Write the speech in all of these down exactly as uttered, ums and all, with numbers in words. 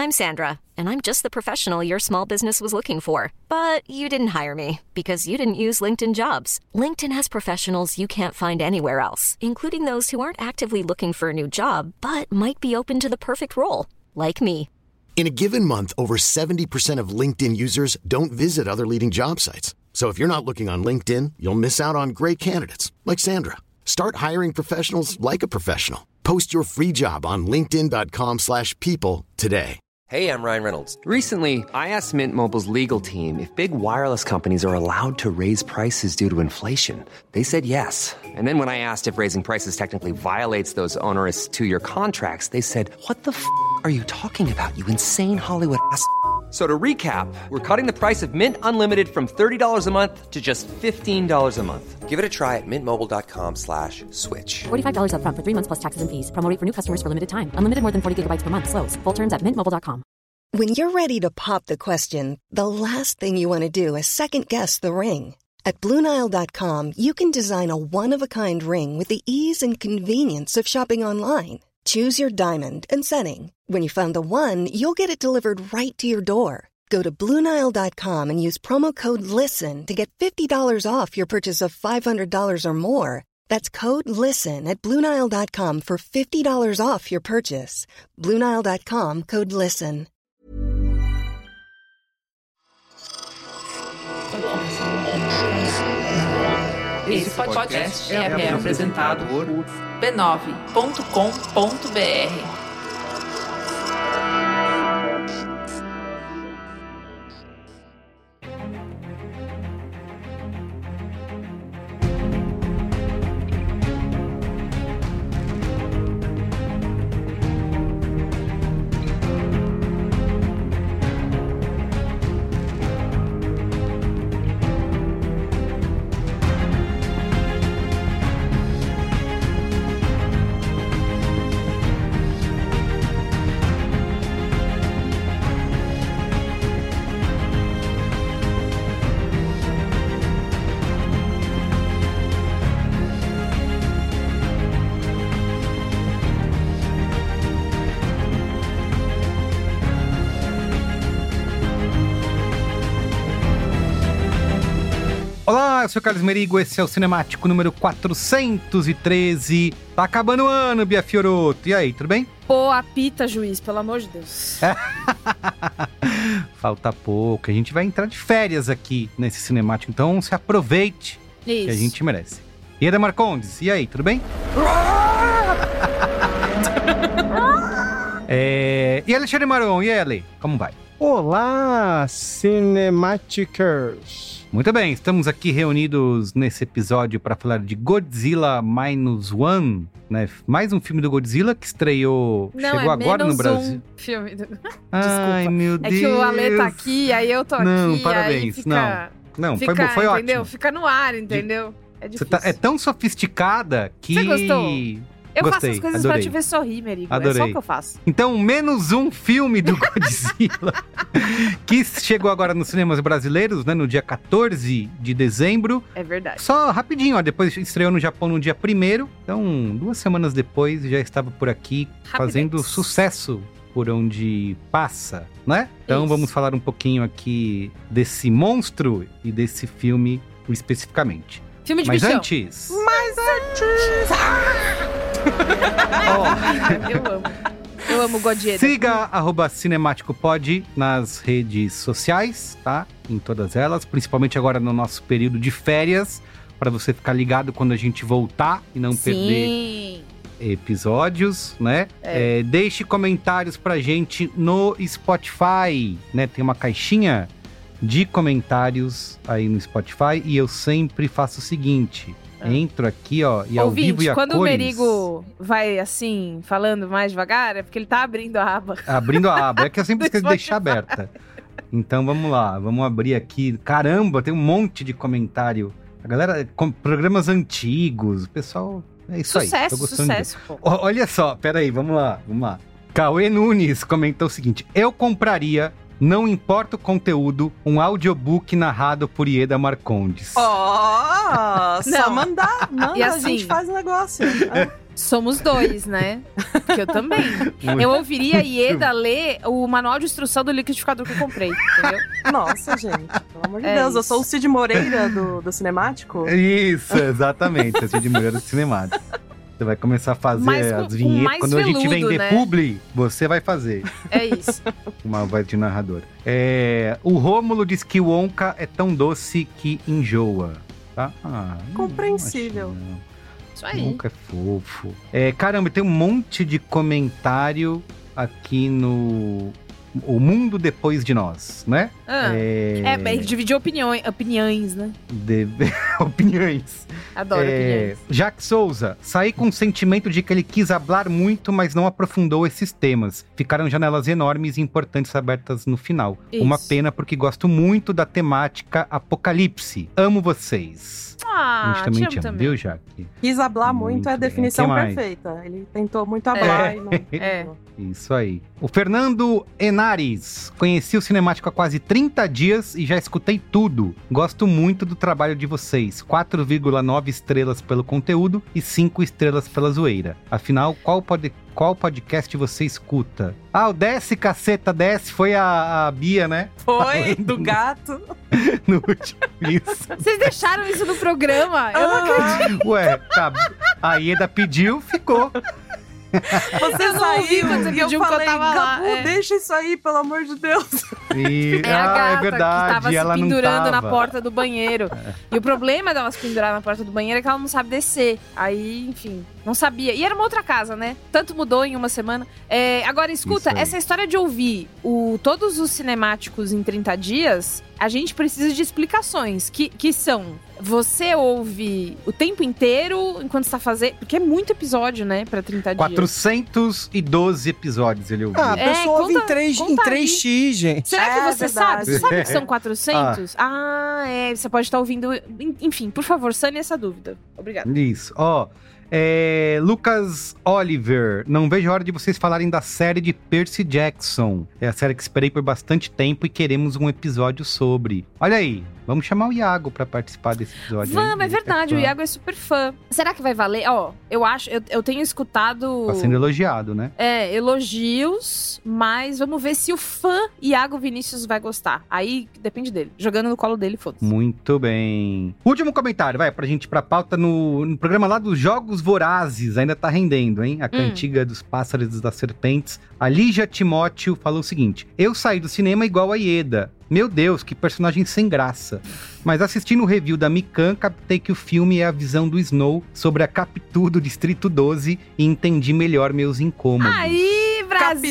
I'm Sandra, and I'm just the professional your small business was looking for. But you didn't hire me because you didn't use LinkedIn Jobs. LinkedIn has professionals you can't find anywhere else, including those who aren't actively looking for a new job, but might be open to the perfect role, like me. In a given month, over seventy percent of LinkedIn users don't visit other leading job sites. So if you're not looking on LinkedIn, you'll miss out on great candidates like Sandra. Start hiring professionals like a professional. Post your free job on linkedin dot com slash people today. Hey, I'm Ryan Reynolds. Recently, I asked Mint Mobile's legal team if big wireless companies are allowed to raise prices due to inflation. They said yes. And then when I asked if raising prices technically violates those onerous two-year contracts, they said, what the f*** are you talking about, you insane Hollywood ass f- So to recap, we're cutting the price of Mint Unlimited from thirty dollars a month to just fifteen dollars a month. Give it a try at mintmobile.com slash switch. forty-five dollars up front for three months plus taxes and fees. Promo rate for new customers for limited time. Unlimited more than forty gigabytes per month. Slows full terms at mint mobile dot com. When you're ready to pop the question, the last thing you want to do is second-guess the ring. At Blue Nile dot com, you can design a one-of-a-kind ring with the ease and convenience of shopping online. Choose your diamond and setting. When you find the one, you'll get it delivered right to your door. Go to Blue Nile dot com and use promo code LISTEN to get fifty dollars off your purchase of five hundred dollars or more. That's code LISTEN at Blue Nile dot com for fifty dollars off your purchase. Blue Nile dot com, code LISTEN. Esse podcast é, é apresentado por b nove ponto com ponto b r. Olá, eu sou o Carlos Merigo, esse é o Cinemático número quatrocentos e treze. Tá acabando o ano, Bia Fiorotto. E aí, tudo bem? Pô, apita, juiz, pelo amor de Deus. Falta pouco, a gente vai entrar de férias aqui nesse Cinemático, então se aproveite. Isso. Que a gente merece. Ieda Marcondes, e aí, tudo bem? é... E Alexandre Maron, e ele, como vai? Olá, Cinematicers! Muito bem, estamos aqui reunidos nesse episódio para falar de Godzilla Minus One, né? Mais um filme do Godzilla que estreou, Não, chegou é agora no Brasil. Um filme do... Ai, meu Deus. É que o Ale tá aqui, aí eu tô Não, aqui, parabéns. aí fica... Não, não fica, foi, foi ótimo. Entendeu? Fica no ar, entendeu? É difícil. Você tá, é tão sofisticada que... Você gostou? Eu Gostei, faço as coisas adorei. pra te ver sorrir, Merigo. Adorei. É só o que eu faço. Então, menos um filme do Godzilla que chegou agora nos cinemas brasileiros, né, no dia quatorze de dezembro. É verdade. Só rapidinho, ó, depois estreou no Japão no dia primeiro. Então, duas semanas depois já estava por aqui fazendo sucesso por onde passa, né? Então, Isso. Vamos falar um pouquinho aqui desse monstro e desse filme especificamente. Filme de Mas bichão. antes... Mas antes... oh. Eu amo. Eu amo Godzilla. Siga arroba CinemáticoPod nas redes sociais, tá? Em todas elas, principalmente agora no nosso período de férias, para você ficar ligado quando a gente voltar e não Sim. perder episódios, né? É. É, deixe comentários pra gente no Spotify, né? Tem uma caixinha de comentários aí no Spotify e eu sempre faço o seguinte... Entro aqui, ó, e ao Ouvinte, vivo e a quando cores. o Merigo vai assim, falando mais devagar, é porque ele tá abrindo a aba. Abrindo a aba, é que eu sempre esqueço de Spotify. deixar aberta. Então vamos lá, vamos abrir aqui. Caramba, tem um monte de comentário. A galera, com programas antigos, o pessoal, é isso Sucesso, aí. Tô gostando sucesso, de... pô. O, olha só, peraí, vamos lá, vamos lá. Cauê Nunes comentou o seguinte: eu compraria, não importa o conteúdo, um audiobook narrado por Ieda Marcondes. Ó, oh, só Não. mandar, manda, E a assim, gente faz o negócio. Somos dois, né? Porque eu também. Eu ouviria a Ieda ler o manual de instrução do liquidificador que eu comprei, entendeu? Nossa, gente. Pelo amor de É Deus, isso. eu sou o Cid Moreira do, do cinemático. Isso, exatamente. Assim de mulher do cinemático. Você vai começar a fazer Mas com- as com vinhetas. mais Quando a gente veludo, vender né? publi, você vai fazer. É isso. Uma voz de narrador. É, o Rômulo diz que o Onca é tão doce que enjoa. Tá? Ah, não Compreensível. acho não. Isso aí. Nunca é fofo. É, caramba, tem um monte de comentário aqui no O Mundo Depois de Nós, né? Ah, É, é, bem, dividir opiniões, opiniões, né? de- opiniões. Adoro É, opiniões. Jack Souza, saí com o sentimento de que ele quis hablar muito, mas não aprofundou esses temas. Ficaram janelas enormes e importantes abertas no final. Isso. Uma pena porque gosto muito da temática apocalipse. Amo vocês. Ah, a gente também te amo te ama, também. viu, Jack? Quis hablar muito, Muito é a bem. definição Que mais? perfeita. Ele tentou muito hablar É. e não... É. Isso aí. O Fernando Enares. Conheci o Cinemático há quase trinta dias e já escutei tudo. Gosto muito do trabalho de vocês. quatro vírgula nove estrelas pelo conteúdo e cinco estrelas pela zoeira. Afinal, qual, pod... qual podcast você escuta? Ah, o Desce, caceta, Desce. Foi a, a Bia, né? Foi, do gato. No último. Isso. Vocês deixaram isso no programa? Eu não acredito. Ué, tá. A Ieda pediu, ficou. Você Eu não ouvi saiu quando você e eu pediu que eu falei, tava lá, Gabu, é. deixa isso aí, pelo amor de Deus. E... É a ah, gata é verdade. que tava se ela pendurando não na tava. porta do banheiro. E o problema dela se pendurar na porta do banheiro é que ela não sabe descer. Aí, enfim, não sabia. E era uma outra casa, né? Tanto mudou em uma semana. É, agora, escuta, Isso aí. essa história de ouvir o, todos os cinemáticos em trinta dias, a gente precisa de explicações. Que, que são, você ouve o tempo inteiro enquanto está fazendo... Porque é muito episódio, né? Pra trinta dias. quatrocentos e doze episódios ele ouviu. Ah, a É, pessoa ouve conta- em três, em conta três x, gente. Será que É você verdade. sabe? Você sabe que são quatrocentos? Ah. é. Você pode estar ouvindo... Enfim, por favor, sane essa dúvida. Obrigada. Isso, ó. É, Lucas Oliver, não vejo a hora de vocês falarem da série de Percy Jackson. É a série que esperei por bastante tempo e queremos um episódio sobre. Olha aí, vamos chamar o Iago pra participar desse episódio. Vamos, aí. é Ele verdade, o fã. Iago é super fã. Será que vai valer? Ó, eu acho, eu, eu tenho escutado... Tá sendo elogiado, né? É, elogios, mas vamos ver se o fã Iago Vinícius vai gostar. Aí depende dele. Jogando no colo dele, foda-se. Muito bem. Último comentário, vai, pra gente ir pra pauta no, no programa lá dos Jogos Vorazes. Ainda tá rendendo, hein? A cantiga dos pássaros e das serpentes. A Lígia Timóteo falou o seguinte: eu saí do cinema igual a Ieda. Meu Deus, que personagem sem graça. Mas assistindo o review da Mikan, captei que o filme é a visão do Snow sobre a Capitu do Distrito doze e entendi melhor meus incômodos. Aí, Brasil!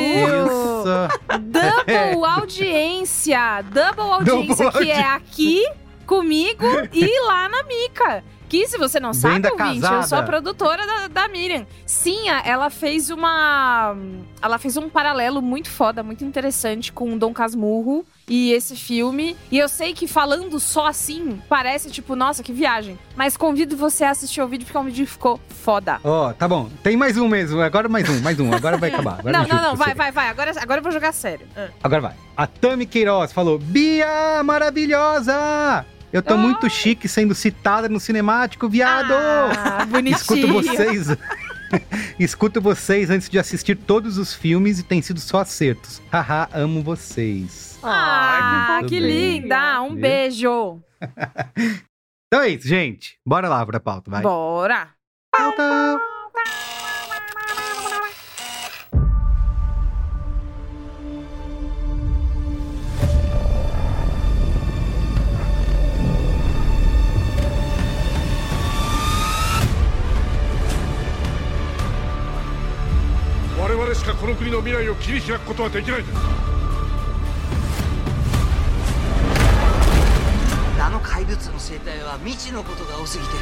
Isso. Double audiência! Double audiência, Double que é aqui comigo e lá na Mica. Que, se você não sabe, Venda ouvinte, casada. eu sou a produtora da, da Miriam. Sim, a- ela fez uma... Ela fez um paralelo muito foda, muito interessante com Dom Casmurro e esse filme. E eu sei que falando só assim, parece tipo, nossa, que viagem. Mas convido você a assistir o vídeo, porque o vídeo ficou foda. Ó, tá bom. Tem mais um mesmo. Agora mais um, mais um. Agora vai acabar. Agora não, eu juro não, não, pra vai, você. vai, vai. Agora, agora eu vou jogar sério. Ah. Agora vai. A Tami Queiroz falou: Bia, maravilhosa! Eu tô Ai. muito chique sendo citada no cinemático, viado! Ah, bonitinho. Escuto vocês. Escuto vocês antes de assistir todos os filmes e tem sido só acertos. Haha, amo vocês. Ah, Tudo que bem. linda! Um Viu? beijo! Então é isso, gente. Bora lá pra pauta, vai. Bora! Pauta! 我々しかこの国の未来を切り開くことはできないんだ。 あの怪物の生態は未知のことが多すぎてる。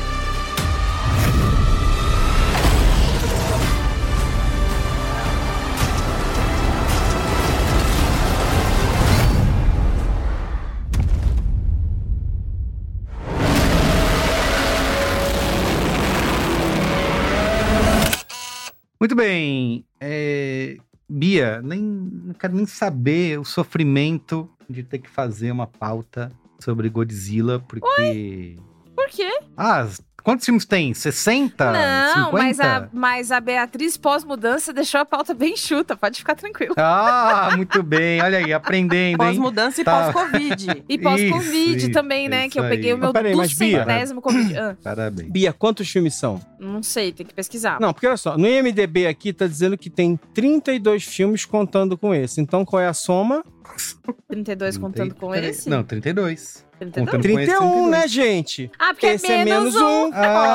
Muito bem. É... Bia, nem, não quero nem saber o sofrimento de ter que fazer uma pauta sobre Godzilla, porque... Por quê? Ah, as Quantos filmes tem? sessenta? Não, cinquenta? mas a, mas a Beatriz pós-mudança deixou a pauta bem chuta, pode ficar tranquilo. Ah, muito bem. Olha aí, aprendendo, hein? Pós-mudança e Tá. pós-Covid. E pós-Covid Isso, também, isso, né? Que eu isso peguei aí. o meu Mas peraí, mas, Bia, duzentésimo Covid. Ah, Parabéns. Bia, quantos filmes são? não sei, tem que pesquisar. Não, porque olha só, no I M D B aqui tá dizendo que tem trinta e dois filmes contando com esse. Então qual é a soma? trinta e dois contando com Peraí, esse? Não, trinta e dois. trinta e dois? Contando com esse, trinta e um, trinta e dois. né, gente? Ah, porque Esse é é menos, menos um. um.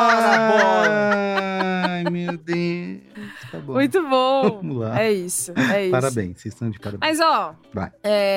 Ai, meu Deus. Tá bom. Muito bom. Vamos lá. É isso, é isso. Parabéns, vocês estão de parabéns. Mas, ó, Vai.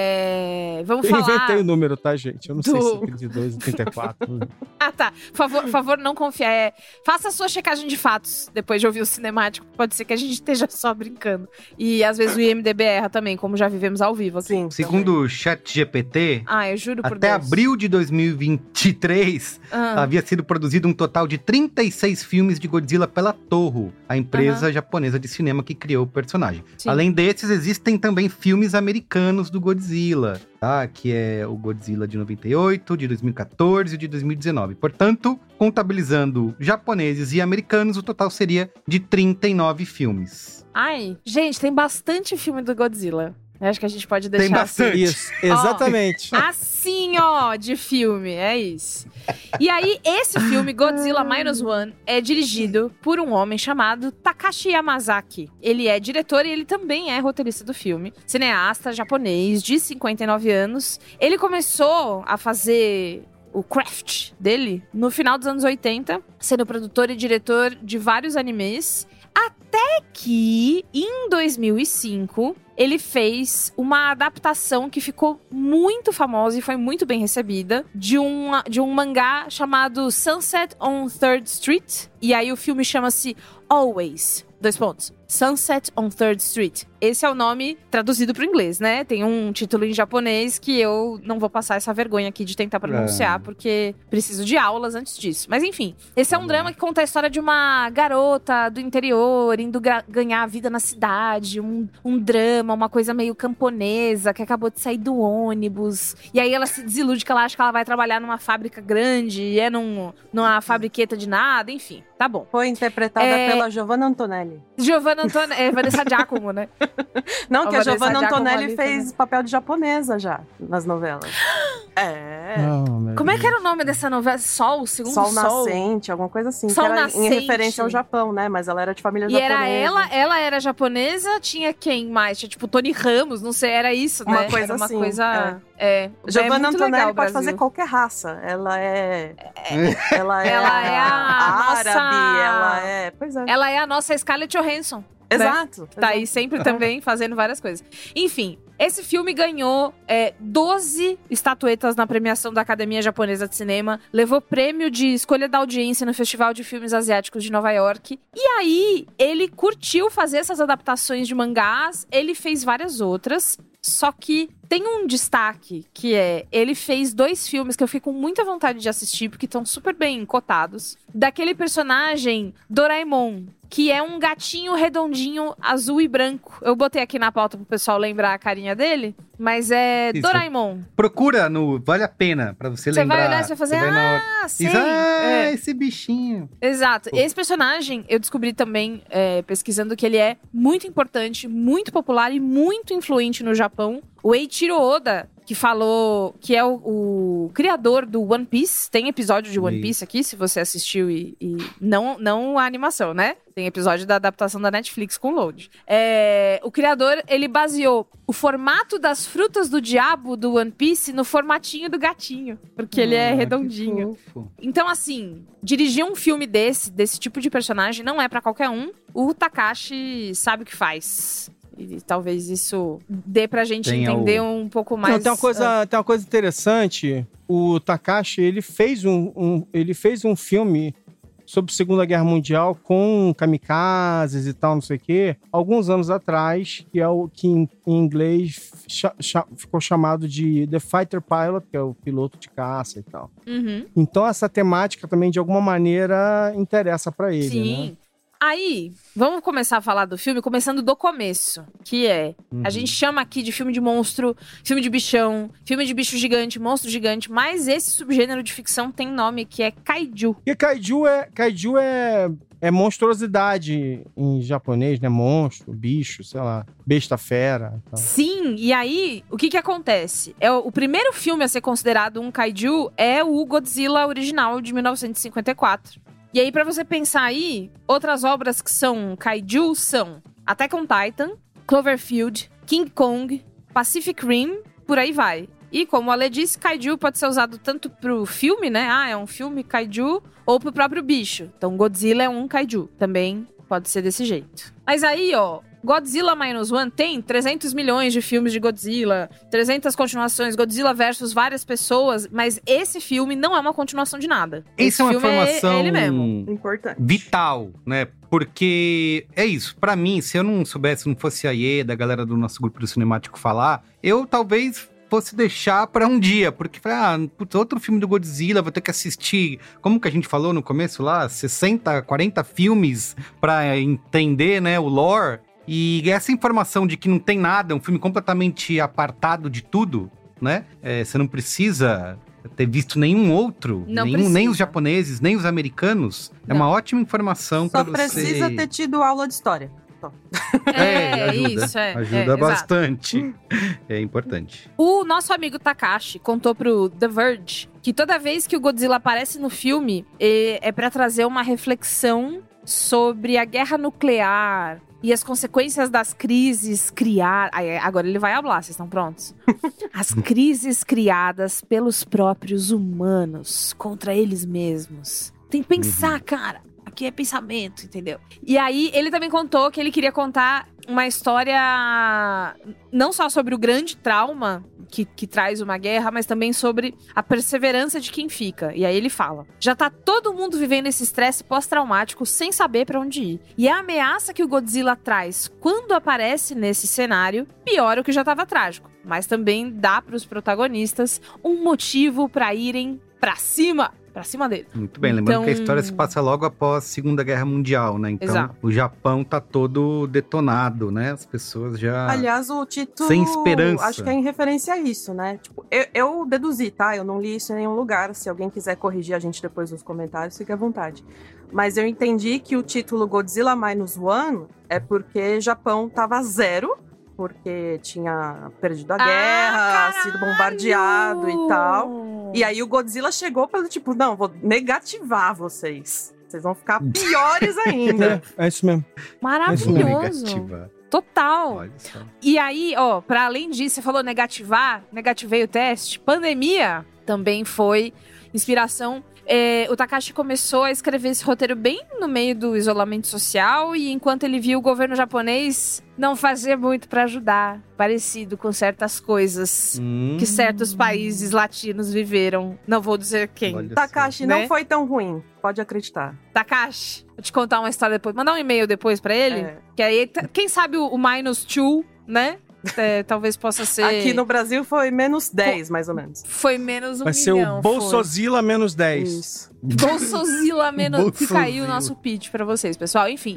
é... vamos Eu falar... inventei o número, tá, gente? Eu não sei do- se é trinta e dois ou trinta e quatro. Ah, tá. Por favor, por favor, não confie. É, faça a sua checagem de fatos depois de ouvir o cinemático. Pode ser que a gente esteja só brincando. E às vezes o I M D B erra também, como já vivemos ao vivo aqui. Sim. Segundo o ChatGPT, Ah, eu juro por até Deus. abril de dois mil e vinte e três, Ah. havia sido produzido um total de trinta e seis filmes de Godzilla pela Toho, a empresa japonesa de cinema que criou o personagem. Sim. Além desses, existem também filmes americanos do Godzilla, tá? Que é o Godzilla de noventa e oito, de dois mil e quatorze e de dois mil e dezenove. Portanto, contabilizando japoneses e americanos, o total seria de trinta e nove filmes. Ai, gente, tem bastante filme do Godzilla. Eu acho que a gente pode deixar Tem bastante. Isso, exatamente. assim, ó, de filme. É isso. E aí, esse filme, Godzilla Minus One, é dirigido por um homem chamado Takashi Yamazaki. Ele é diretor e ele também é roteirista do filme. Cineasta japonês de cinquenta e nove anos. Ele começou a fazer o craft dele no final dos anos oitenta, sendo produtor e diretor de vários animes. Até que, em dois mil e cinco, ele fez uma adaptação que ficou muito famosa e foi muito bem recebida de um, de um mangá chamado Sunset on Third Street. E aí o filme chama-se Always. Dois pontos. Sunset on Third Street. Esse é o nome traduzido para o inglês, né? Tem um título em japonês que eu não vou passar essa vergonha aqui de tentar pronunciar, É. porque preciso de aulas antes disso. Mas enfim, esse é um drama que conta a história de uma garota do interior indo gra- ganhar a vida na cidade, um, um drama, uma coisa meio camponesa, que acabou de sair do ônibus. E aí ela se desilude que ela acha que ela vai trabalhar numa fábrica grande, e é num, numa fabriqueta de nada, enfim. Tá bom. Foi interpretada É. pela Giovanna Antonelli. Giovanna Antonelli, é Vanessa Giacomo, né? Não, que a Vanessa Giovanna Giacomo Antonelli ali fez também. papel de japonesa já, nas novelas. É. Oh, meu Como é que Deus. era o nome dessa novela? Sol, segundo Sol Sol. Nascente, alguma coisa assim. Sol que era Nascente. em referência ao Japão, né? Mas ela era de família E japonesa. era ela, ela era japonesa, tinha quem mais? Tinha tipo Tony Ramos, não sei, era isso, né? Uma coisa era uma assim, coisa. É. é Giovanna muito Antonelli legal, o pode Brasil. fazer qualquer raça. Ela é. Ela é, Ela é a árabe, nossa- ela é. Pois é. Ela é a nossa Scarlett Johansson. Exato. Tá aí sempre também fazendo várias coisas. Enfim, esse filme ganhou é, doze estatuetas na premiação da Academia Japonesa de Cinema, levou prêmio de escolha da audiência no Festival de Filmes Asiáticos de Nova York. E aí, ele curtiu fazer essas adaptações de mangás, ele fez várias outras. Só que tem um destaque, que é... Ele fez dois filmes que eu fiquei com muita vontade de assistir, porque estão super bem cotados. Daquele personagem Doraemon, que é um gatinho redondinho, azul e branco. Eu botei aqui na pauta pro pessoal lembrar a carinha dele, mas é Isso. Doraemon. Procura no Vale a Pena, pra você, Você lembrar. vai olhar e você vai fazer, vai na hora. ah, sei. Isso, ah, É. esse bichinho. Exato. Esse personagem, eu descobri também, é, pesquisando, que ele é muito importante, muito popular e muito influente no Japão. O Eiichiro Oda, que falou que é o, o criador do One Piece. Tem episódio de One Isso. Piece aqui, se você assistiu e... e não, não a animação, né? Tem episódio da adaptação da Netflix com Load. É, o criador, ele baseou o formato das frutas do diabo do One Piece no formatinho do gatinho. Porque ele é Ah, que redondinho. fofo. Então, assim, dirigir um filme desse, desse tipo de personagem, não é pra qualquer um. O Takashi sabe o que faz. E talvez isso dê pra gente Tem entender o- um pouco mais. Não, tem uma coisa, tem uma coisa interessante. O Takashi, ele fez um, um- ele fez um filme sobre a Segunda Guerra Mundial com kamikazes e tal, não sei o quê, alguns anos atrás, que é o que em, em inglês cha- cha- ficou chamado de The Fighter Pilot, que é o piloto de caça e tal. Uhum. Então essa temática também, de alguma maneira, interessa pra ele, Sim. né? Aí, vamos começar a falar do filme, começando do começo, que é, uhum. a gente chama aqui de filme de monstro, filme de bichão, filme de bicho gigante, monstro gigante, mas esse subgênero de ficção tem nome, que é kaiju. E kaiju é, kaiju é, é monstruosidade em japonês, né? Monstro, bicho, sei lá, besta fera. Tal. Sim, e aí, o que que acontece? É, o primeiro filme a ser considerado um kaiju é o Godzilla original de mil novecentos e cinquenta e quatro. E aí, pra você pensar aí, outras obras que são kaiju são Attack on Titan, Cloverfield, King Kong, Pacific Rim, por aí vai. E como a Ale disse, kaiju pode ser usado tanto pro filme, né? Ah, é um filme kaiju, ou pro próprio bicho. Então, Godzilla é um kaiju. Também pode ser desse jeito. Mas aí, ó, Godzilla Minus One tem trezentos milhões de filmes de Godzilla, trezentas continuações, Godzilla versus várias pessoas, mas esse filme não é uma continuação de nada. Esse, esse é uma informação é ele mesmo. Importante. Vital, né? Porque é isso, pra mim, se eu não soubesse, não fosse a Ieda, a galera do nosso grupo do Cinemático falar, eu talvez fosse deixar pra um dia, porque ah, putz, outro filme do Godzilla, vou ter que assistir, como que a gente falou no começo lá, sessenta, quarenta filmes pra entender, né, o lore. E essa informação de que não tem nada, é um filme completamente apartado de tudo, né? É, você não precisa ter visto nenhum outro, nenhum, nem os japoneses, nem os americanos. Não. É uma ótima informação para você... Só precisa ter tido aula de história. É, ajuda, isso, é. Ajuda é, bastante. Exato. É importante. O nosso amigo Takashi contou pro The Verge que toda vez que o Godzilla aparece no filme, é, é para trazer uma reflexão sobre a guerra nuclear e as consequências das crises criar... Agora ele vai falar, vocês estão prontos? As crises criadas pelos próprios humanos contra eles mesmos. Tem que pensar, uhum. cara. Aqui é pensamento, entendeu? E aí, ele também contou que ele queria contar uma história não só sobre o grande trauma que, que traz uma guerra, mas também sobre a perseverança de quem fica. E aí ele fala, já tá todo mundo vivendo esse estresse pós-traumático sem saber pra onde ir. E a ameaça que o Godzilla traz quando aparece nesse cenário, piora o que já tava trágico. Mas também dá pros protagonistas um motivo pra irem pra cima. Pra cima dele. Muito bem, lembrando então... que a história se passa logo após a Segunda Guerra Mundial, né? Então, Exato. O Japão tá todo detonado, né? As pessoas já... Aliás, o título... Sem esperança. Acho que é em referência a isso, né? Tipo, eu, eu deduzi, tá? Eu não li isso em nenhum lugar. Se alguém quiser corrigir a gente depois nos comentários, fique à vontade. Mas eu entendi que o título Godzilla Minus One é porque Japão tava zero, porque tinha perdido a ah, guerra, caralho! sido bombardeado e tal. E aí o Godzilla chegou pelo tipo, não, vou negativar vocês. Vocês vão ficar piores ainda. É, é isso mesmo. Maravilhoso. Total. E aí, ó, pra além disso, você falou negativar, negativei o teste. Pandemia também foi inspiração. É, o Takashi começou a escrever esse roteiro bem no meio do isolamento social e enquanto ele viu o governo japonês não fazer muito pra ajudar, parecido com certas coisas hum. que certos países latinos viveram. Não vou dizer quem. Olha Takashi, né? Não foi tão ruim, pode acreditar. Takashi, vou te contar uma história depois. Mandar um e-mail depois pra ele, é. que aí, quem sabe o, o minus two, né? É, talvez possa ser... Aqui no Brasil foi menos dez, mais ou menos. Foi menos um Vai milhão. Vai ser o Bolsozilla foi. menos dez. Isso. Bolsozilla menos... Fica aí o nosso pitch pra vocês, pessoal. Enfim.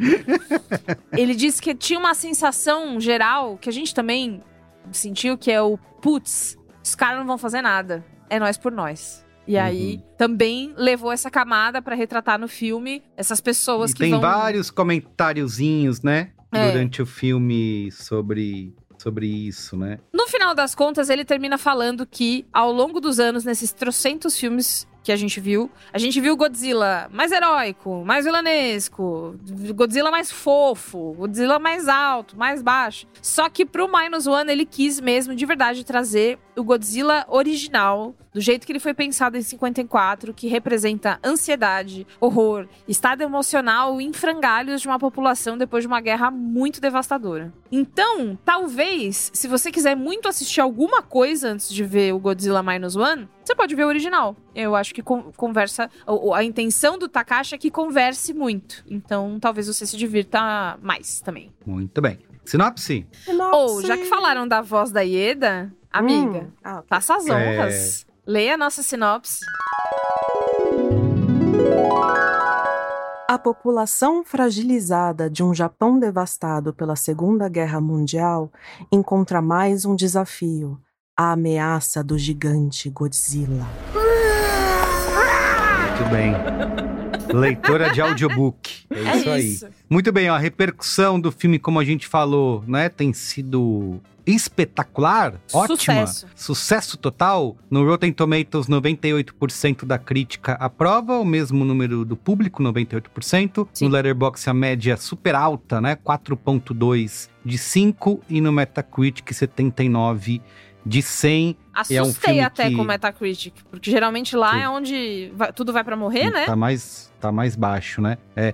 Ele disse que tinha uma sensação geral, que a gente também sentiu, que é o... Putz, os caras não vão fazer nada. É nós por nós. E aí, uhum. também levou essa camada pra retratar no filme essas pessoas e que tem vão... Tem vários comentáriozinhos, né? É. Durante o filme sobre... sobre isso, né? No final das contas, ele termina falando que, ao longo dos anos, nesses trocentos filmes que a gente viu, a gente viu Godzilla mais heróico, mais vilanesco, Godzilla mais fofo, Godzilla mais alto, mais baixo. Só que pro Minus One, ele quis mesmo, de verdade, trazer o Godzilla original, do jeito que ele foi pensado em cinquenta e quatro, que representa ansiedade, horror, estado emocional em frangalhos de uma população depois de uma guerra muito devastadora. Então, talvez, se você quiser muito assistir alguma coisa antes de ver o Godzilla Minus One, você pode ver o original. Eu acho que conversa... A intenção do Takashi é que converse muito. Então, talvez você se divirta mais também. Muito bem. Sinopse? Ou, oh, já que falaram da voz da Ieda, amiga, hum. ah, okay. faça as honras. É... Leia a nossa sinopse. A população fragilizada de um Japão devastado pela Segunda Guerra Mundial encontra mais um desafio: a ameaça do gigante Godzilla. Muito bem. Leitora de audiobook. É, É isso aí. isso. Muito bem, ó, a repercussão do filme, como a gente falou, né, tem sido espetacular, ótima. Sucesso. Sucesso total. No Rotten Tomatoes, noventa e oito por cento da crítica aprova, o mesmo número do público, noventa e oito por cento. Sim. No Letterboxd, a média super alta, né, quatro ponto dois de cinco. E no Metacritic, setenta e nove de cem. Assustei é um filme até que... com o Metacritic, porque geralmente lá Sim. é onde vai- tudo vai pra morrer, né? Tá mais, tá mais baixo, né? É,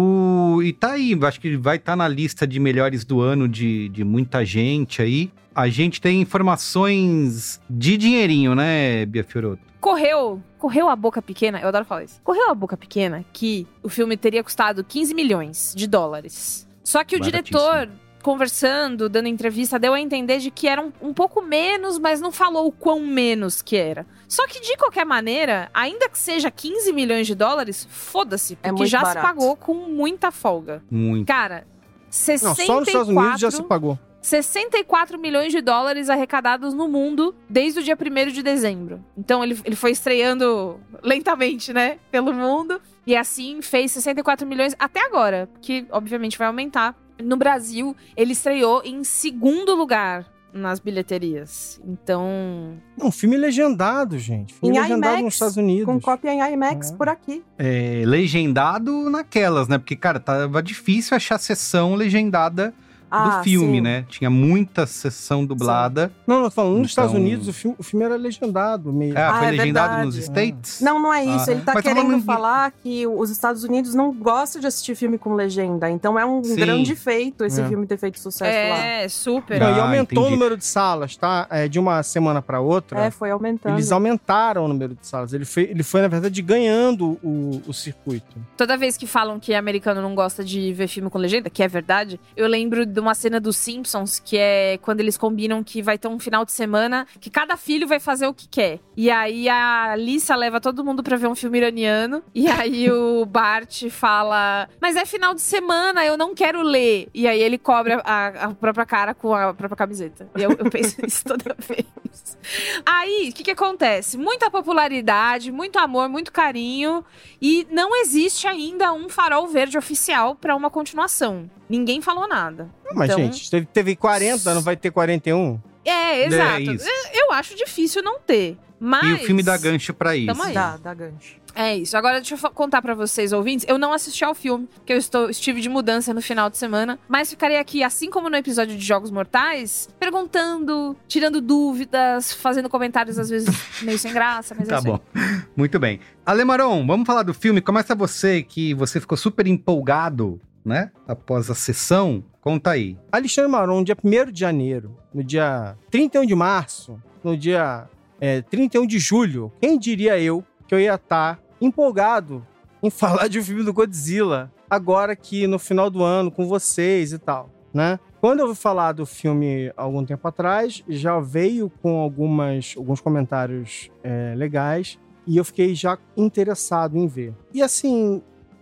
o, e tá aí, acho que vai estar tá na lista de melhores do ano de, de muita gente aí. A gente tem informações de dinheirinho, né, Bia Fiorotto? Correu, correu a boca pequena, eu adoro falar isso. Correu a boca pequena que o filme teria custado quinze milhões de dólares. Só que o Baratíssimo. diretor, conversando, dando entrevista, deu a entender de que era um, um pouco menos, mas não falou o quão menos que era. Só que, de qualquer maneira, ainda que seja quinze milhões de dólares, foda-se, É porque muito já barato. se pagou com muita folga. Muito. Cara, Não, sessenta e quatro... só nos Estados Unidos já se pagou. sessenta e quatro milhões de dólares arrecadados no mundo desde o dia primeiro de dezembro. Então ele, ele foi estreando lentamente, né, pelo mundo. E assim fez sessenta e quatro milhões até agora, que obviamente vai aumentar. No Brasil, ele estreou em segundo lugar nas bilheterias. Então... Um filme legendado, gente. Filme Em legendado IMAX, nos Estados Unidos. Com cópia em IMAX É. por aqui. É, legendado naquelas, né? Porque, cara, tava difícil achar sessão legendada Ah, do filme, sim. né? Tinha muita sessão dublada. Não, não, tô falando, nos Então- Estados Unidos o filme, o filme era legendado mesmo. Ah, Ah, foi é legendado verdade. nos States? Não, não é isso. Ah. Ele tá Mas querendo falando em- falar que os Estados Unidos não gostam de assistir filme com legenda. Então é um Sim. grande feito esse É. filme ter feito sucesso lá. É, super. Não, e Ah, aumentou entendi. o número de salas, tá? É, de uma semana pra outra. É, foi aumentando. Eles aumentaram o número de salas. Ele foi, ele foi na verdade, ganhando o, o circuito. Toda vez que falam que americano não gosta de ver filme com legenda, que é verdade, eu lembro de uma cena dos Simpsons, que é quando eles combinam que vai ter um final de semana que cada filho vai fazer o que quer. E aí a Lisa leva todo mundo pra ver um filme iraniano. E aí o Bart fala, mas é final de semana, eu não quero ler. E aí ele cobre a, a própria cara com a própria camiseta. E eu, eu penso nisso toda vez. Aí, o que que acontece? Muita popularidade, muito amor, muito carinho. E não existe ainda um farol verde oficial pra uma continuação. Ninguém falou nada. Mas, Então- gente, teve, teve quarenta, não vai ter quarenta e um? É, exato. isso. Eu acho difícil não ter. Mas... E o filme dá gancho pra isso. Tamo aí. Dá, dá gancho. É isso. Agora, deixa eu fa- contar pra vocês, ouvintes. Eu não assisti ao filme, porque eu estou, estive de mudança no final de semana. Mas ficarei aqui, assim como no episódio de Jogos Mortais, perguntando, tirando dúvidas, fazendo comentários, às vezes, meio sem graça. Mas é Tá isso aí. bom. Muito bem. Alemaron, vamos falar do filme. Começa você, que você ficou super empolgado, né? Após a sessão. Conta aí. Alexandre Maron, dia primeiro de janeiro, no dia trinta e um de março, no dia é, trinta e um de julho, quem diria eu que eu ia estar empolgado em falar de um filme do Godzilla, agora aqui no final do ano com vocês e tal, né? Quando eu ouvi falar do filme há algum tempo atrás, já veio com algumas, alguns comentários é, legais e eu fiquei já interessado em ver. E assim,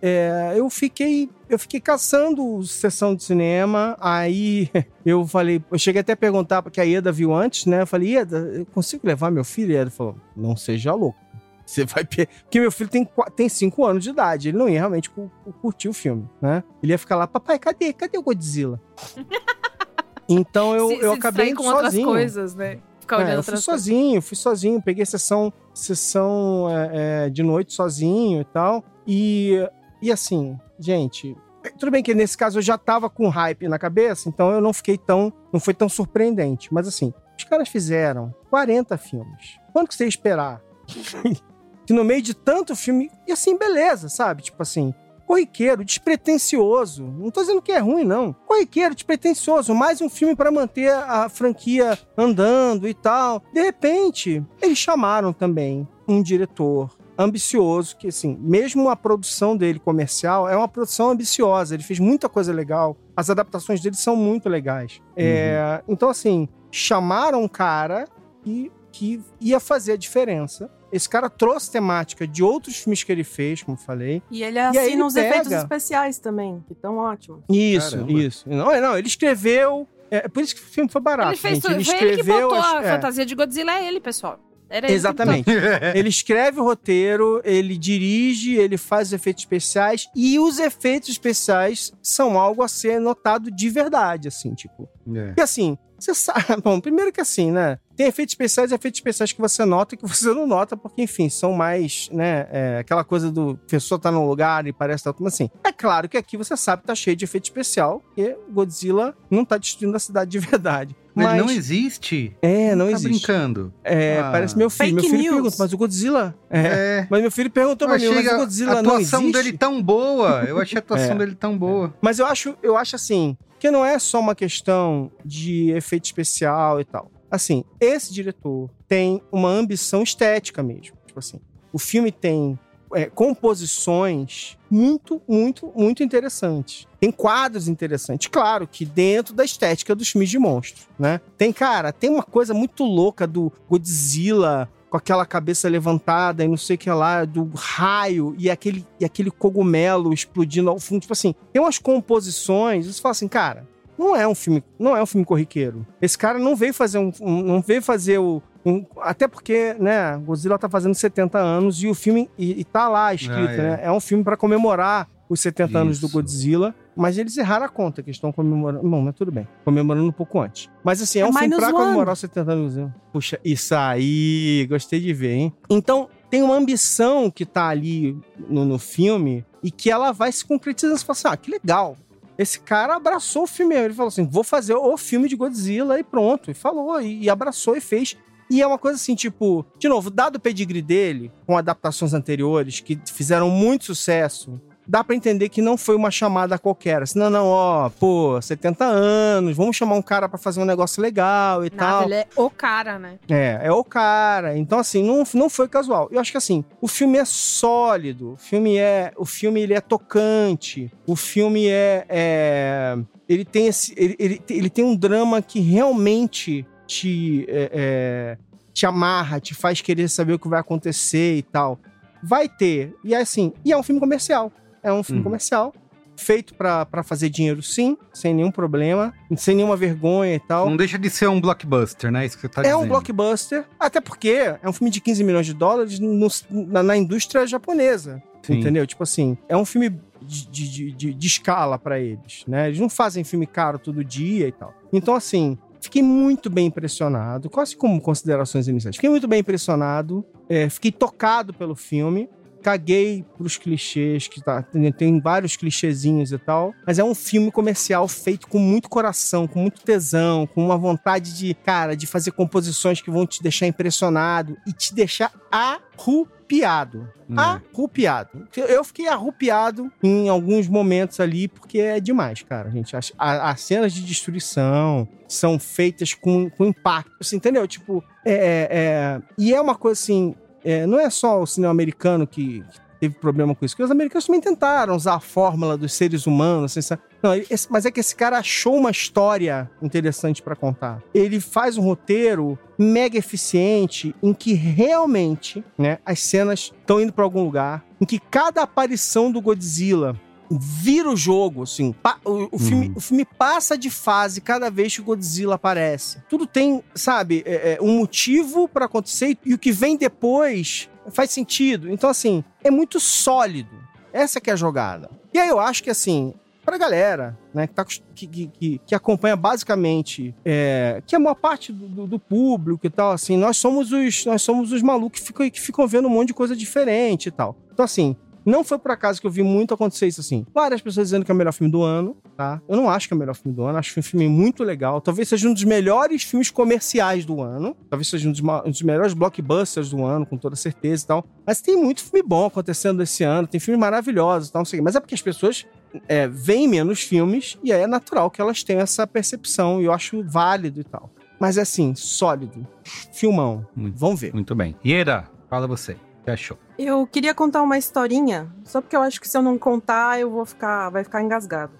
é, eu fiquei eu fiquei caçando sessão de cinema, aí eu falei, eu cheguei até a perguntar, porque a Ieda viu antes, né? Eu falei, Ieda, eu consigo levar meu filho? E ela falou, não seja louco. Você vai... Pe... Porque meu filho tem, qu- tem cinco anos de idade, ele não ia realmente cu- curtir o filme, né? Ele ia ficar lá, papai, cadê? Cadê o Godzilla? Então eu, se, eu se acabei distrai indo com outras sozinho. coisas, né? Ficar olhando É, eu fui outras coisas. sozinho, fui sozinho, peguei sessão, sessão é, é, de noite sozinho e tal. E, e assim, gente, tudo bem que nesse caso eu já tava com hype na cabeça, então eu não fiquei tão, não foi tão surpreendente. Mas assim, os caras fizeram quarenta filmes. Quanto que você ia esperar? Que no meio de tanto filme, e assim, beleza, sabe? Tipo assim, corriqueiro, despretensioso. Não tô dizendo que é ruim, não. Corriqueiro, despretensioso. Mais um filme pra manter a franquia andando e tal. De repente, eles chamaram também um diretor ambicioso, que assim, mesmo a produção dele comercial é uma produção ambiciosa. Ele fez muita coisa legal. As adaptações dele são muito legais. Uhum. É, então, assim, chamaram um cara que, que ia fazer a diferença esse cara trouxe temática de outros filmes que ele fez, como eu falei. E ele assina e aí ele os pega... efeitos especiais também, que estão ótimos. Isso, Caramba. isso. Não, não, ele escreveu... É por isso que o filme foi barato, Ele fez gente. tudo. Ele Foi ele que escreveu... botou a as- é. fantasia de Godzilla, é ele, pessoal. Era ele. Exatamente. Ele escreve o roteiro, ele dirige, ele faz os efeitos especiais, e os efeitos especiais são algo a ser notado de verdade, assim, tipo. É. E assim, você sabe... Bom, primeiro que assim, né? Tem efeitos especiais e efeitos especiais que você nota e que você não nota, porque, enfim, são mais, né? É, aquela coisa do... A pessoa tá num lugar e parece... Tá, mas assim, é claro que aqui você sabe que tá cheio de efeito especial, porque Godzilla não tá destruindo a cidade de verdade. Mas Mas não existe? É, não tá existe. brincando. É, Ah. parece meu filho. Fake meu filho news. pergunta, mas o Godzilla... É. É. Mas meu filho perguntou Eu pra mim, achei mas o a- Godzilla a não atuação existe? dele tão boa. Eu achei a atuação É. dele tão boa. Mas eu acho, eu acho assim, que não é só uma questão de efeito especial e tal. Assim, esse diretor tem uma ambição estética mesmo. Tipo assim, o filme tem é, composições muito, muito, muito interessantes. Tem quadros interessantes. Claro que dentro da estética dos filmes de monstros, né? Tem, cara, tem uma coisa muito louca do Godzilla com aquela cabeça levantada e não sei o que lá, do raio e aquele, e aquele cogumelo explodindo ao fundo. Tipo assim, tem umas composições, você fala assim, cara, não é um filme, não é um filme corriqueiro. Esse cara não veio fazer um, um não veio fazer o um, até porque, né, Godzilla tá fazendo setenta anos e o filme e, e tá lá escrito, Ah, é. né? É um filme pra comemorar os setenta anos do Isso. Godzilla, mas eles erraram a conta, que estão comemorando. Bom, mas tudo bem. Comemorando um pouco antes. Mas assim, é, É um filme minus pra one. comemorar os setenta anos do Godzilla. Puxa, isso aí, gostei de ver, hein? Então, tem uma ambição que tá ali no, no filme e que ela vai se concretizando. Você fala assim, ah, que legal. Esse cara abraçou o filme. Ele falou assim, vou fazer o filme de Godzilla e pronto. E falou, e, e abraçou e fez. E é uma coisa assim, tipo... De novo, dado o pedigree dele, com adaptações anteriores, que fizeram muito sucesso... Dá pra entender que não foi uma chamada qualquer. Assim, não, não, ó, pô, setenta anos, vamos chamar um cara pra fazer um negócio legal e Nada, tal. ele é o cara, né? É, é o cara. Então, assim, não, não foi casual. Eu acho que, assim, o filme é sólido. O filme é... O filme, ele é tocante. O filme é... é ele, tem esse, ele, ele, ele tem um drama que realmente te... É, é, te amarra, te faz querer saber o que vai acontecer e tal. Vai ter. E, é assim, e é um filme comercial. É um filme Uhum. comercial. Feito pra, pra fazer dinheiro, sim. Sem nenhum problema. Sem nenhuma vergonha e tal. Não deixa de ser um blockbuster, né? Isso que você tá É dizendo. um blockbuster, até porque é um filme de quinze milhões de dólares no- na, na indústria japonesa, Sim. entendeu? Tipo assim, é um filme de, de, de, de escala pra eles, né? Eles não fazem filme caro todo dia e tal. Então, assim, fiquei muito bem impressionado, quase como considerações iniciais. Fiquei muito bem impressionado, é, fiquei tocado pelo filme. Caguei pros clichês, que tá, tem, tem vários clichêzinhos e tal, mas é um filme comercial feito com muito coração, com muito tesão, com uma vontade de, cara, de fazer composições que vão te deixar impressionado e te deixar arrupiado. Hum. Arrupiado. Eu fiquei arrupiado em alguns momentos ali, porque é demais, cara, gente. As, a- as cenas de destruição são feitas com, com impacto, assim, entendeu? Tipo, é, é, é... E é uma coisa assim... É, não é só o cinema americano que, que teve problema com isso, porque os americanos também tentaram usar a fórmula dos seres humanos, assim, sabe? Não, esse- mas é que esse cara achou uma história interessante pra contar. Ele faz um roteiro mega eficiente em que realmente, né, as cenas estão indo pra algum lugar, em que cada aparição do Godzilla vira o jogo, assim. Pa- o, o, filme, o filme passa de fase cada vez que o Godzilla aparece. Tudo tem, sabe, é, é, um motivo pra acontecer e o que vem depois faz sentido. Então, assim, é muito sólido. Essa que é a jogada. E aí eu acho que, assim, pra galera, né, que, tá, que, que, que, que acompanha basicamente, é, que a maior parte do, do, do público e tal, assim, nós somos os, nós somos os malucos que ficam, que ficam vendo um monte de coisa diferente e tal. Então, assim, não foi por acaso que eu vi muito acontecer isso assim. Várias pessoas dizendo que é o melhor filme do ano, tá? Eu não acho que é o melhor filme do ano, acho que é um filme muito legal. Talvez seja um dos melhores filmes comerciais do ano. Talvez seja um dos, ma- um dos melhores blockbusters do ano, com toda certeza e tal. Mas tem muito filme bom acontecendo esse ano, tem filmes maravilhosos e tal, não sei o quê. Mas é porque as pessoas é, veem menos filmes e aí é natural que elas tenham essa percepção e eu acho válido e tal. Mas é assim, sólido. Filmão. Muito, Vamos ver. Muito bem. Ieda, fala você. O que achou? Eu queria contar uma historinha, só porque eu acho que se eu não contar, eu vou ficar, vai ficar engasgado.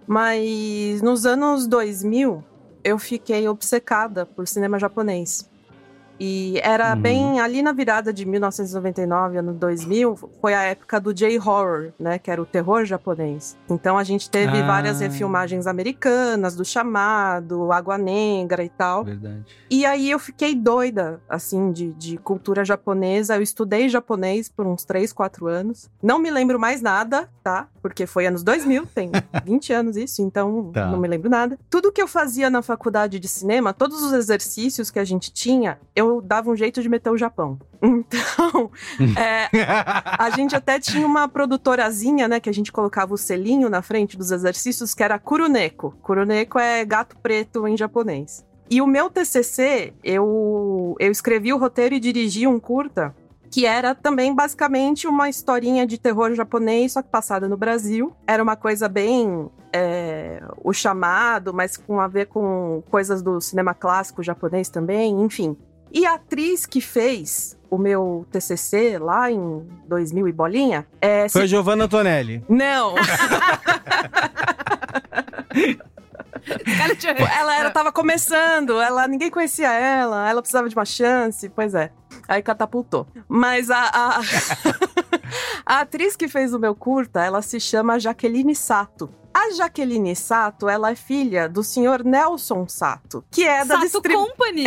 Mas nos anos dois mil, eu fiquei obcecada por cinema japonês. E era Uhum. bem ali na virada de mil novecentos e noventa e nove, ano dois mil, foi a época do J-Horror, né? Que era o terror japonês. Então a gente teve Ah. várias refilmagens americanas, do Chamado, Água Negra e tal. Verdade. E aí eu fiquei doida, assim, de, de cultura japonesa. Eu estudei japonês por uns três, quatro anos. Não me lembro mais nada, tá? Porque foi anos dois mil, tem vinte anos isso, então Tá. não me lembro nada. Tudo que eu fazia na faculdade de cinema, todos os exercícios que a gente tinha, eu dava um jeito de meter o Japão. Então, é, a gente até tinha uma produtorazinha, né, que a gente colocava o selinho na frente dos exercícios, que era Kuruneko. Kuruneko é gato preto em japonês. E o meu T C C, eu, eu escrevi o roteiro e dirigi um curta, que era também basicamente uma historinha de terror japonês, só que passada no Brasil. Era uma coisa bem é, o Chamado, mas com a ver com coisas do cinema clássico japonês também, enfim. E a atriz que fez o meu T C C lá em dois mil e bolinha... É, Foi a se... Giovanna Antonelli. Não! Ela era, tava começando, ela, ninguém conhecia ela, ela precisava de uma chance, pois é. Aí catapultou. Mas a, a, a atriz que fez o meu curta, ela se chama Jaqueline Sato. A Jaqueline Sato, ela é filha do senhor Nelson Sato, que é da Sato distri... Company.